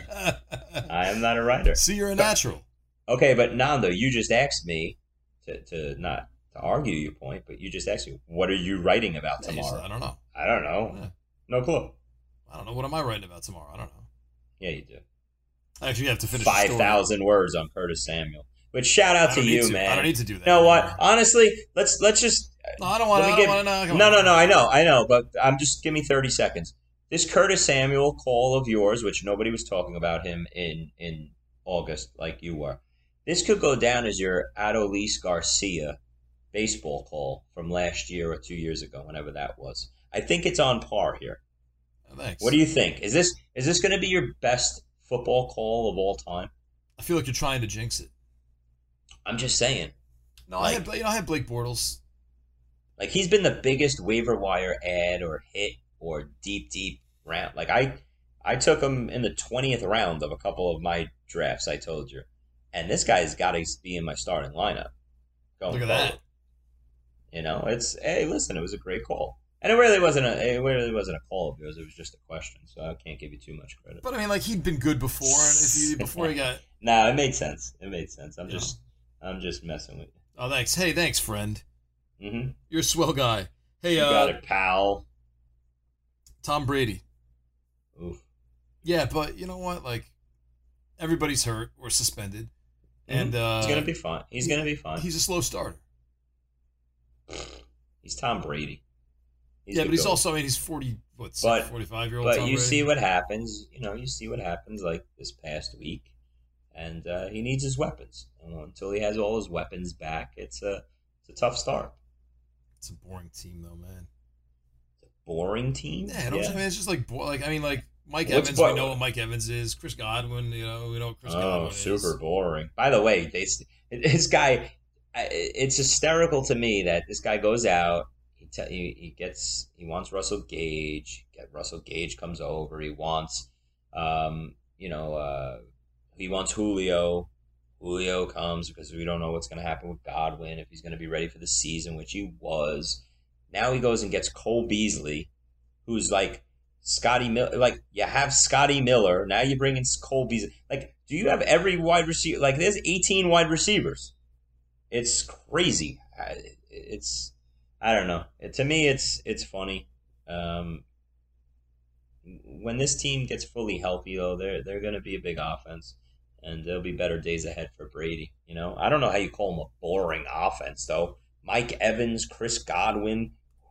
I am not a writer. See, you're a natural. Okay, but Nando, you just asked me to, to not to argue your point, but you just asked me, what are you writing about yeah, tomorrow? Said, I don't know. I don't know. Yeah. No clue. I don't know. What am I writing about tomorrow? I don't know. Yeah, you do. I actually have to finish five thousand words on Curtis Samuel. But shout out to you, to. man. I don't need to do that. You know what? Honestly, let's let's just. No, I don't want to. I don't want to know. No, no, no. I know, I know. But I'm just give me thirty seconds. This Curtis Samuel call of yours, which nobody was talking about him in in August like you were. This could go down as your Adolis Garcia baseball call from last year or two years ago, whenever that was. I think it's on par here. Oh, thanks. What do you think? Is this is this going to be your best football call of all time? I feel like you're trying to jinx it. I'm just saying. No, like, I had you know I had Blake Bortles. Like he's been the biggest waiver wire ad or hit or deep deep round. Like I, I took him in the twentieth round of a couple of my drafts. I told you, and this guy's got to be in my starting lineup. Look at forward. that. You know, it's hey, listen, it was a great call, and it really wasn't a it really wasn't a call of yours. It was just a question, so I can't give you too much credit. But I mean, like he'd been good before, and if he before he got no, nah, it made sense. It made sense. I'm just. Know. I'm just messing with you. Oh, thanks. Hey, thanks, friend. Mm-hmm. You're a swell guy. Hey, you uh, got it, pal. Tom Brady. Oof. Yeah, but you know what? Like, everybody's hurt or suspended. Mm-hmm. And uh, he's going to be fine. He's going to be fine. He's a slow starter. He's Tom Brady. He's yeah, but he's goat. also, I mean, he's forty, what, but, forty-five-year-old But Tom you Brady? see what happens. You know, you see what happens like this past week. And uh, he needs his weapons. And until he has all his weapons back, it's a, it's a tough start. It's a boring team, though, man. It's a boring team? Yeah, yeah. I mean, it's just like, bo- like I mean, like, Mike What's Evans, bo- we know what Mike Evans is. Chris Godwin, you know, we know what Chris oh, Godwin super is. super boring. By the way, they, this guy, it's hysterical to me that this guy goes out, he, te- he, he gets, he wants Russell Gage, get Russell Gage comes over, he wants, um, you know, uh, he wants Julio. Julio comes because we don't know what's going to happen with Godwin, if he's going to be ready for the season, which he was. Now he goes and gets Cole Beasley, who's like Scotty Miller. Like, you have Scotty Miller. Now you bring in Cole Beasley. Like, do you have every wide receiver? Like, there's eighteen wide receivers. It's crazy. It's, I don't know. It, to me, it's it's funny. Um, when this team gets fully healthy, though, they're, they're going to be a big offense. And there'll be better days ahead for Brady. You know, I don't know how you call him a boring offense, though. Mike Evans, Chris Godwin,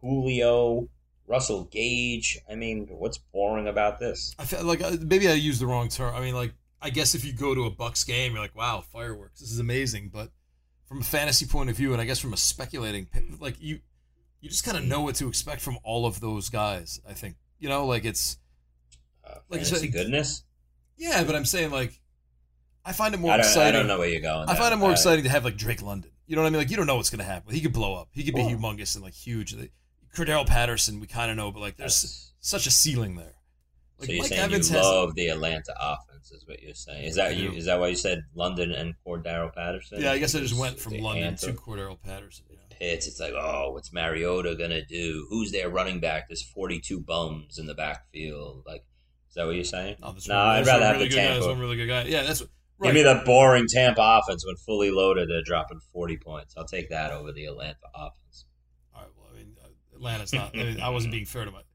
Julio, Russell Gage. I mean, what's boring about this? I feel like maybe I used the wrong term. I mean, like, I guess if you go to a Bucks game, you're like, wow, fireworks. This is amazing. But from a fantasy point of view, and I guess from a speculating, like, you, you just kind of know what to expect from all of those guys. I think, you know, like it's uh, like fantasy it's, goodness. Yeah, but I'm saying like. I find it more I don't, exciting. I don't know where you're going. I there. find it more I, exciting to have like Drake London. You know what I mean? Like you don't know what's going to happen. He could blow up. He could be well, humongous and like huge. Cordell Patterson, we kind of know, but like there's such a ceiling there. Like, so you're Mike saying Evans you has, love the Atlanta offense, is what you're saying? Is that you? Is that why you said London and Cordell Patterson? Yeah, I guess I just went from London answer. to Cordell Patterson. Yeah. Pitts, it's like, oh, what's Mariota gonna do? Who's their running back? There's forty-two bums in the backfield. Like, is that what you're saying? No, no I'd rather have really the Tampa. Tampa. Guy. One really good guy. Yeah, that's. Right. Give me the boring Tampa offense when fully loaded. They're dropping forty points. I'll take that over the Atlanta offense. All right. Well, I mean, Atlanta's not. I, mean, I wasn't being fair to my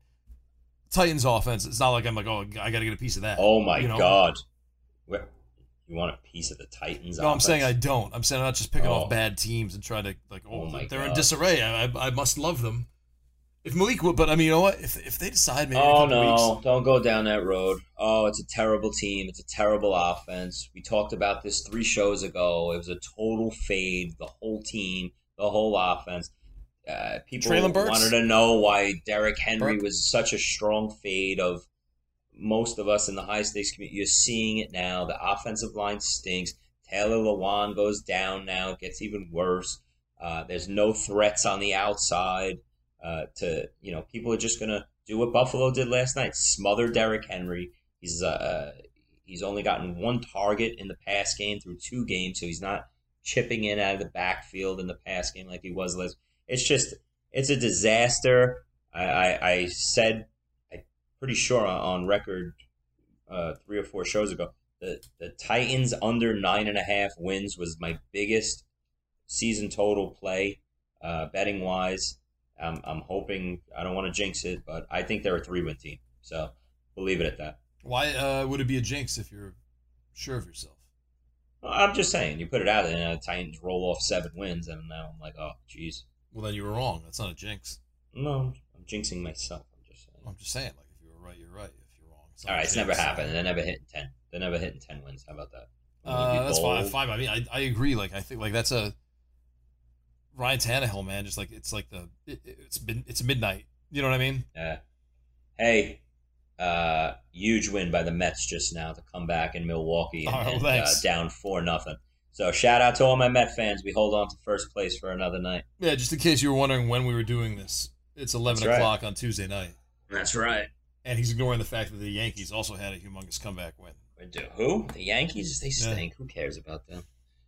Titans offense. It's not like I'm like, oh, I got to get a piece of that. Oh my you know? God! Where, you want a piece of the Titans? No, offense? I'm saying I don't. I'm saying I'm not just picking oh. off bad teams and trying to like, oh, oh my they're God. in disarray. I, I I must love them. If Malik would, but I mean, you know what? If if they decide maybe. Oh in a no! Weeks, don't go down that road. Oh, it's a terrible team. It's a terrible offense. We talked about this three shows ago. It was a total fade. The whole team, the whole offense. Uh, people wanted to know why Derrick Henry Burke. was such a strong fade of most of us in the high stakes community. You're seeing it now. The offensive line stinks. Taylor Lewan goes down now. It gets even worse. Uh, there's no threats on the outside. Uh, to you know, people are just gonna do what Buffalo did last night: smother Derrick Henry. He's uh, he's only gotten one target in the pass game through two games, so he's not chipping in out of the backfield in the pass game like he was last. It's just it's a disaster. I I, I said I'm pretty sure on record uh, three or four shows ago the the Titans under nine and a half wins was my biggest season total play uh, betting wise. I'm, I'm hoping, I don't want to jinx it, but I think they're a three-win team. So we'll leave it at that. Why uh, would it be a jinx if you're sure of yourself? Well, I'm just saying, you put it out there and the Titans roll off seven wins, and now I'm like, oh, geez. Well, then you were wrong. That's not a jinx. No, I'm jinxing myself. I'm just saying. I'm just saying, like, if you were right, you're right. If you're wrong, it's all right, it's never happened. They're never hitting ten. They're never hitting ten wins. How about that? Uh, that's fine. Fine. I mean, I, I agree. Like, I think, like, that's a... Ryan Tannehill, man, just like it's like the it, it's been it's midnight. You know what I mean? Yeah. Hey, uh, huge win by the Mets just now to come back in Milwaukee and, oh, and uh, down four nothing. So shout out to all my Met fans. We hold on to first place for another night. Yeah, just in case you were wondering when we were doing this, it's eleven That's o'clock right. on Tuesday night. That's right. And he's ignoring the fact that the Yankees also had a humongous comeback win. Who? The Yankees? They stink. Yeah. Who cares about them?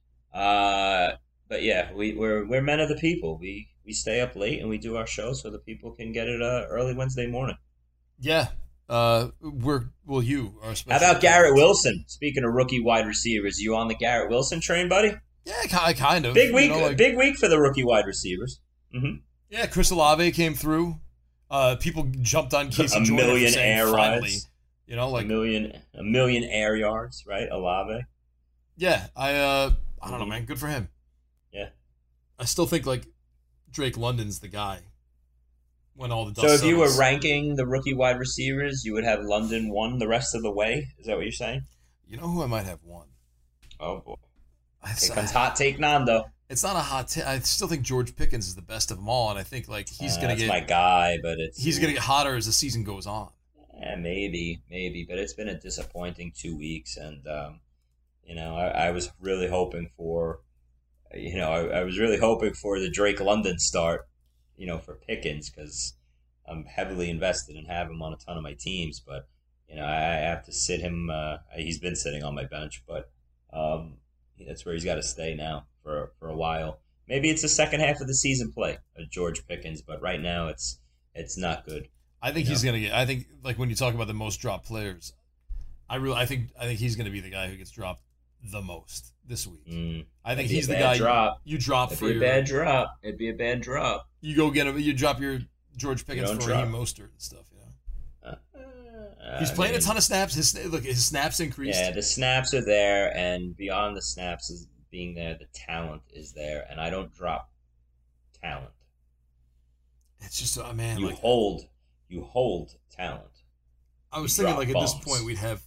Uh. But yeah, we, we're we're men of the people. We we stay up late and we do our show so the people can get it uh, early Wednesday morning. Yeah, uh, we're well. You are. How about Garrett Wilson? Speaking of rookie wide receivers, you on the Garrett Wilson train, buddy? Yeah, ki- kind of. Big week, you know, like, big week for the rookie wide receivers. Mm-hmm. Yeah, Chris Olave came through. Uh, people jumped on Casey a Jordan million for saying, air finally, rides. You know, like a million, a million air yards, right? Olave. Yeah, I uh, I don't know, man. Good for him. Yeah. I still think like Drake London's the guy. When all the dust so if you were settles. ranking the rookie wide receivers, you would have London one the rest of the way. Is that what you're saying? You know who I might have one? Oh boy. It's, Here comes hot take Nando. It's not a hot take. I still think George Pickens is the best of them all, and I think like he's uh, gonna that's get my guy, but it's he's gonna get hotter as the season goes on. Yeah, maybe, maybe, but it's been a disappointing two weeks, and um, you know, I, I was really hoping for, you know, I, I was really hoping for the Drake London start, you know, for Pickens because I'm heavily invested and have him on a ton of my teams, but you know, I, I have to sit him. Uh, he's been sitting on my bench, but um, that's where he's got to stay now for for a while. Maybe it's the second half of the season play of George Pickens, but right now it's it's not good. I think you he's know? gonna get. I think like when you talk about the most dropped players, I really, I think, I think he's gonna be the guy who gets dropped the most this week. Mm, I think be he's a the bad guy drop. you, you drop It'd for be a your bad drop. It'd be a bad drop. You go get him. You drop your George Pickens don't for drop. Raheem Mostert and stuff. You know, Uh, he's I playing mean, a ton of snaps. His look, his snaps increased. Yeah, the snaps are there, and beyond the snaps is being there, the talent is there, and I don't drop talent. It's just, oh man, You like hold, you hold talent. I was you thinking, drop like at this bombs. point we'd have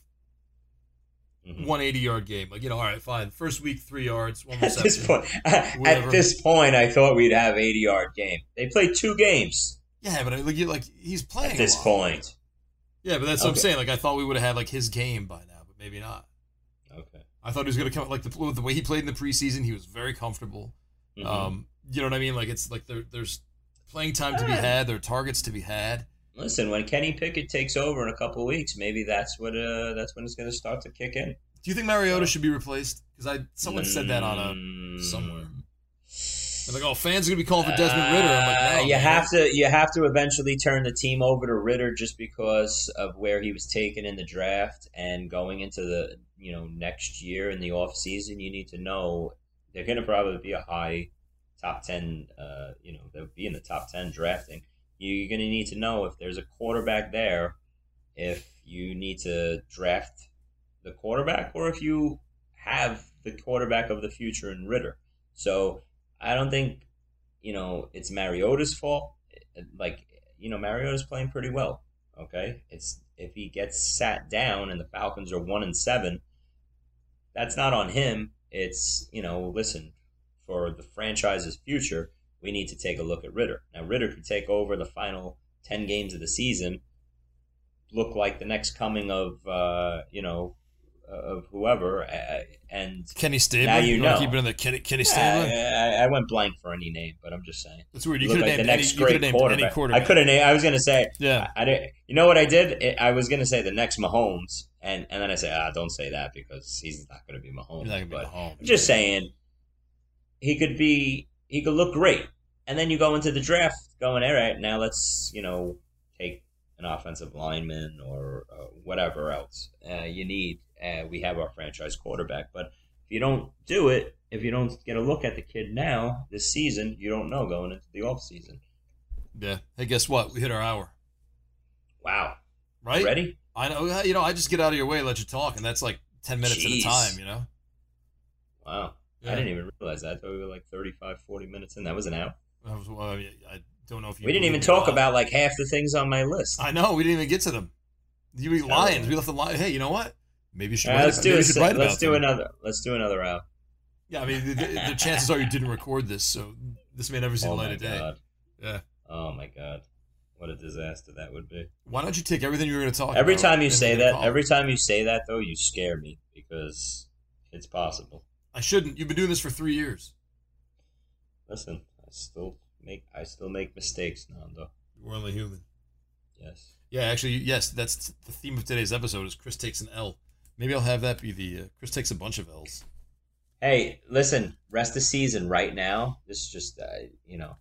Mhm. one eighty yard game. Like you know, all right, fine. First week, three yards, one At reception. this point, at whatever. this point, I thought we'd have eighty yard game. They played two games Yeah, but like, you, like he's playing at this a lot. point. Yeah, but that's what I'm Okay. saying. Like I thought we would have had like his game by now, but maybe not. Okay. I thought he was going to come like the, the way he played in the preseason. He was very comfortable. Mhm. Um, you know what I mean? Like it's like there, there's playing time to be had. There are targets to be had. Listen, when Kenny Pickett takes over in a couple of weeks, maybe that's what uh, that's when it's going to start to kick in. Do you think Mariota should be replaced? Because I someone said that on a Mm. somewhere. They're like, oh, fans are gonna be calling for Desmond Ritter. I'm like, no, Uh, you man. have to you have to eventually turn the team over to Ritter just because of where he was taken in the draft and going into the you know next year in the off season. You need to know they're going to probably be a high top ten. Uh, you know they'll be in the top ten drafting. You're going to need to know if there's a quarterback there, if you need to draft the quarterback, or if you have the quarterback of the future in Ritter. So I don't think, you know, it's Mariota's fault. Like, you know, Mariota's playing pretty well. Okay, it's if he gets sat down and the Falcons are one and seven, that's not on him. It's you know, listen, for the franchise's future, we need to take a look at Ritter. Now, Ritter could take over the final ten games of the season, look like the next coming of, uh, you know, of whoever, uh, and Kenny Stabler. now you wanna know. keep it in there. Kenny, Kenny Stabler. I, I went blank for any name, but I'm just saying. That's weird. You Look could have like the named, any, next you could've great named any quarterback. quarterback. I could have named. I was gonna say. Yeah. I, I didn't. You know what I did? I was gonna say the next Mahomes, and and then I say, ah, don't say that because he's not gonna be Mahomes. He's not gonna be but Mahomes. I'm just saying, he could be. He could look great, and then you go into the draft going, all right, now let's you know take an offensive lineman or uh, whatever else uh, you need. Uh, we have our franchise quarterback, but if you don't do it, if you don't get a look at the kid now this season, you don't know going into the off season. Yeah. Hey, guess what? We hit our hour. Wow, Right? ready? I know. You know, I just get out of your way, let you talk, and that's like ten minutes Jeez. at a time. You know. Wow, Yeah. I didn't even realize that. I thought we were like thirty-five, forty minutes in. That was an hour. I, was, well, I, mean, I don't know if you. We didn't even believe me or talk not. about like half the things on my list. I know we didn't even get to them. You eat lions. We left the lion. Hey, you know what? Maybe you should. All write right, let's about, do maybe a, you should write let's about do them. another. Let's do another hour. Yeah, I mean, the, the, the chances are you didn't record this, so this may never see Oh the light my of day. god. Yeah. Oh my god. What a disaster that would be. Why don't you take everything you were going to talk Every about? time you and say then that, call? every time you say that though, you scare me because it's possible. I shouldn't. You've been doing this for three years. Listen, I still make I still make mistakes, Nando. We're only human. Yes. Yeah, actually, yes. That's the theme of today's episode. Is Chris takes an L. Maybe I'll have that be the uh, Chris takes a bunch of L's. Hey, listen, rest of season right now. This is just uh, you know,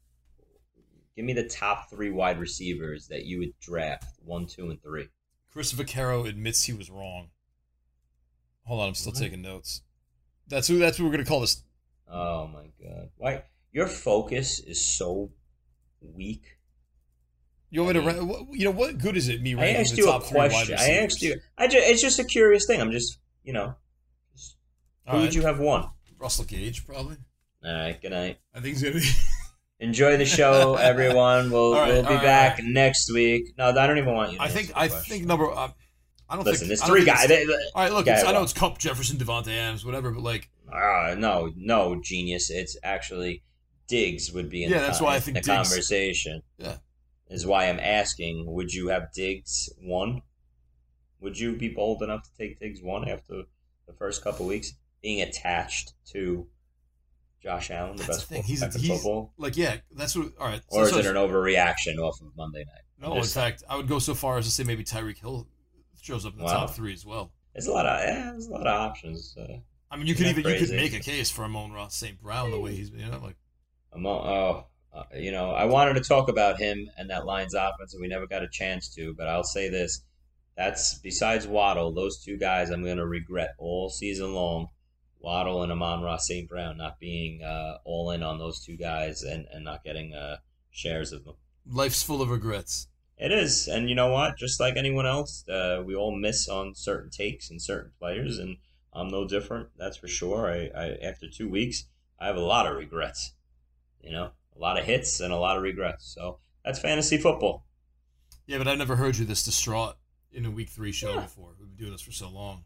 give me the top three wide receivers that you would draft one, two, and three. Chris Vaccaro admits he was wrong. Hold on, I'm still What? taking notes. That's who. That's what we're gonna call this. Oh my god! Why your focus is so weak? You want me to? Ra- you know what good is it? Me ranking I asked the you top a three wide question. I receivers? asked you. I just, it's just a curious thing. I'm just, you know, just, who All would right. you have won? Russell Gage, probably. All right. Good night. I think he's gonna be. Enjoy the show, everyone. We'll All right, we'll be all right, back all right. next week. No, I don't even want you. To I think. answer the I question. think number. Uh, I don't Listen, think. there's I don't three think guys. it's- They- they- All right, look. Okay, It's, I know well. it's Cup, Jefferson, Devontae Adams, whatever, but like. Uh, no, no, genius. It's actually Diggs would be in Yeah, the, that's con- why I in think the Diggs- conversation. Yeah. Is why I'm asking, would you have Diggs one? Would you be bold enough to take Diggs one after the first couple weeks? Being attached to Josh Allen, the That's best the thing. He's, quarterback in he's football? like, yeah, that's what. All right. Or so, is so- it an overreaction off of Monday night? No, I'm in just- fact, I would go so far as to say maybe Tyreek Hill shows up in the Wow. top three as well. There's a lot of yeah, there's a lot of options. Uh, I mean, you could Isn't even that you could crazy? make a case for Amon-Ra Saint Brown the way he's, you know, like. I'm all, oh, uh, you know, I wanted to talk about him and that Lions offense, and we never got a chance to. But I'll say this: that's besides Waddle, those two guys I'm going to regret all season long. Waddle and Amon-Ra Saint Brown not being uh, all in on those two guys and, and not getting uh, shares of them. Life's full of regrets. It is, and you know what? Just like anyone else, uh, we all miss on certain takes and certain players, and I'm no different. That's for sure. I, I after two weeks, I have a lot of regrets. You know, a lot of hits and a lot of regrets. So that's fantasy football. Yeah, but I've never heard you this distraught in a week three show Yeah. before. We've been doing this for so long.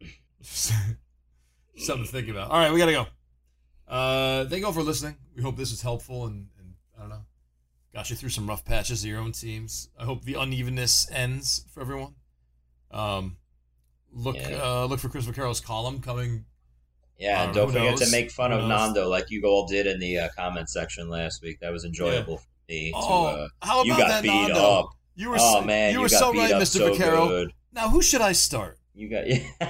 Something to think about. All right, we gotta go. Uh, thank you all for listening. We hope this is helpful and, and I don't know, got you through some rough patches of your own teams. I hope the unevenness ends for everyone. Um, look, Yeah. uh, look for Chris Vaccaro's column coming. Yeah, Uh, and don't who forget knows? to make fun Who of knows? Nando like you all did in the uh, comment section last week. That was enjoyable for me. To, Oh, uh, how about you got that, beat Nando? up. You were Oh so, man, you you, were got so beat right, up Mister so Vaccaro. good. Now, who should I start? You got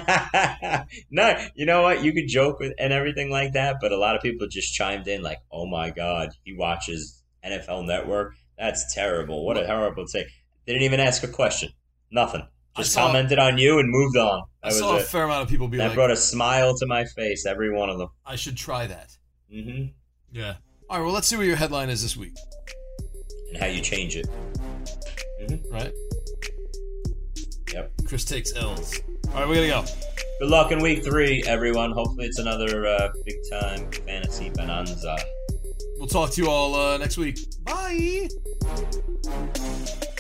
no. You know what? You could joke with and everything like that, but a lot of people just chimed in like, "Oh my God, he watches N F L Network. That's terrible. What a horrible take." They didn't even ask a question. Nothing. Just I saw- commented on you and moved on. I That saw a was it. fair amount of people be That like, brought a smile to my face. Every one of them. I should try that. hmm Yeah. All right, well, let's see what your headline is this week, And how you change it. hmm right? Yep. Chris takes L's. All right, we gotta go. Good luck in week three, everyone. Hopefully, it's another uh, big time fantasy bonanza. We'll talk to you all uh, next week. Bye.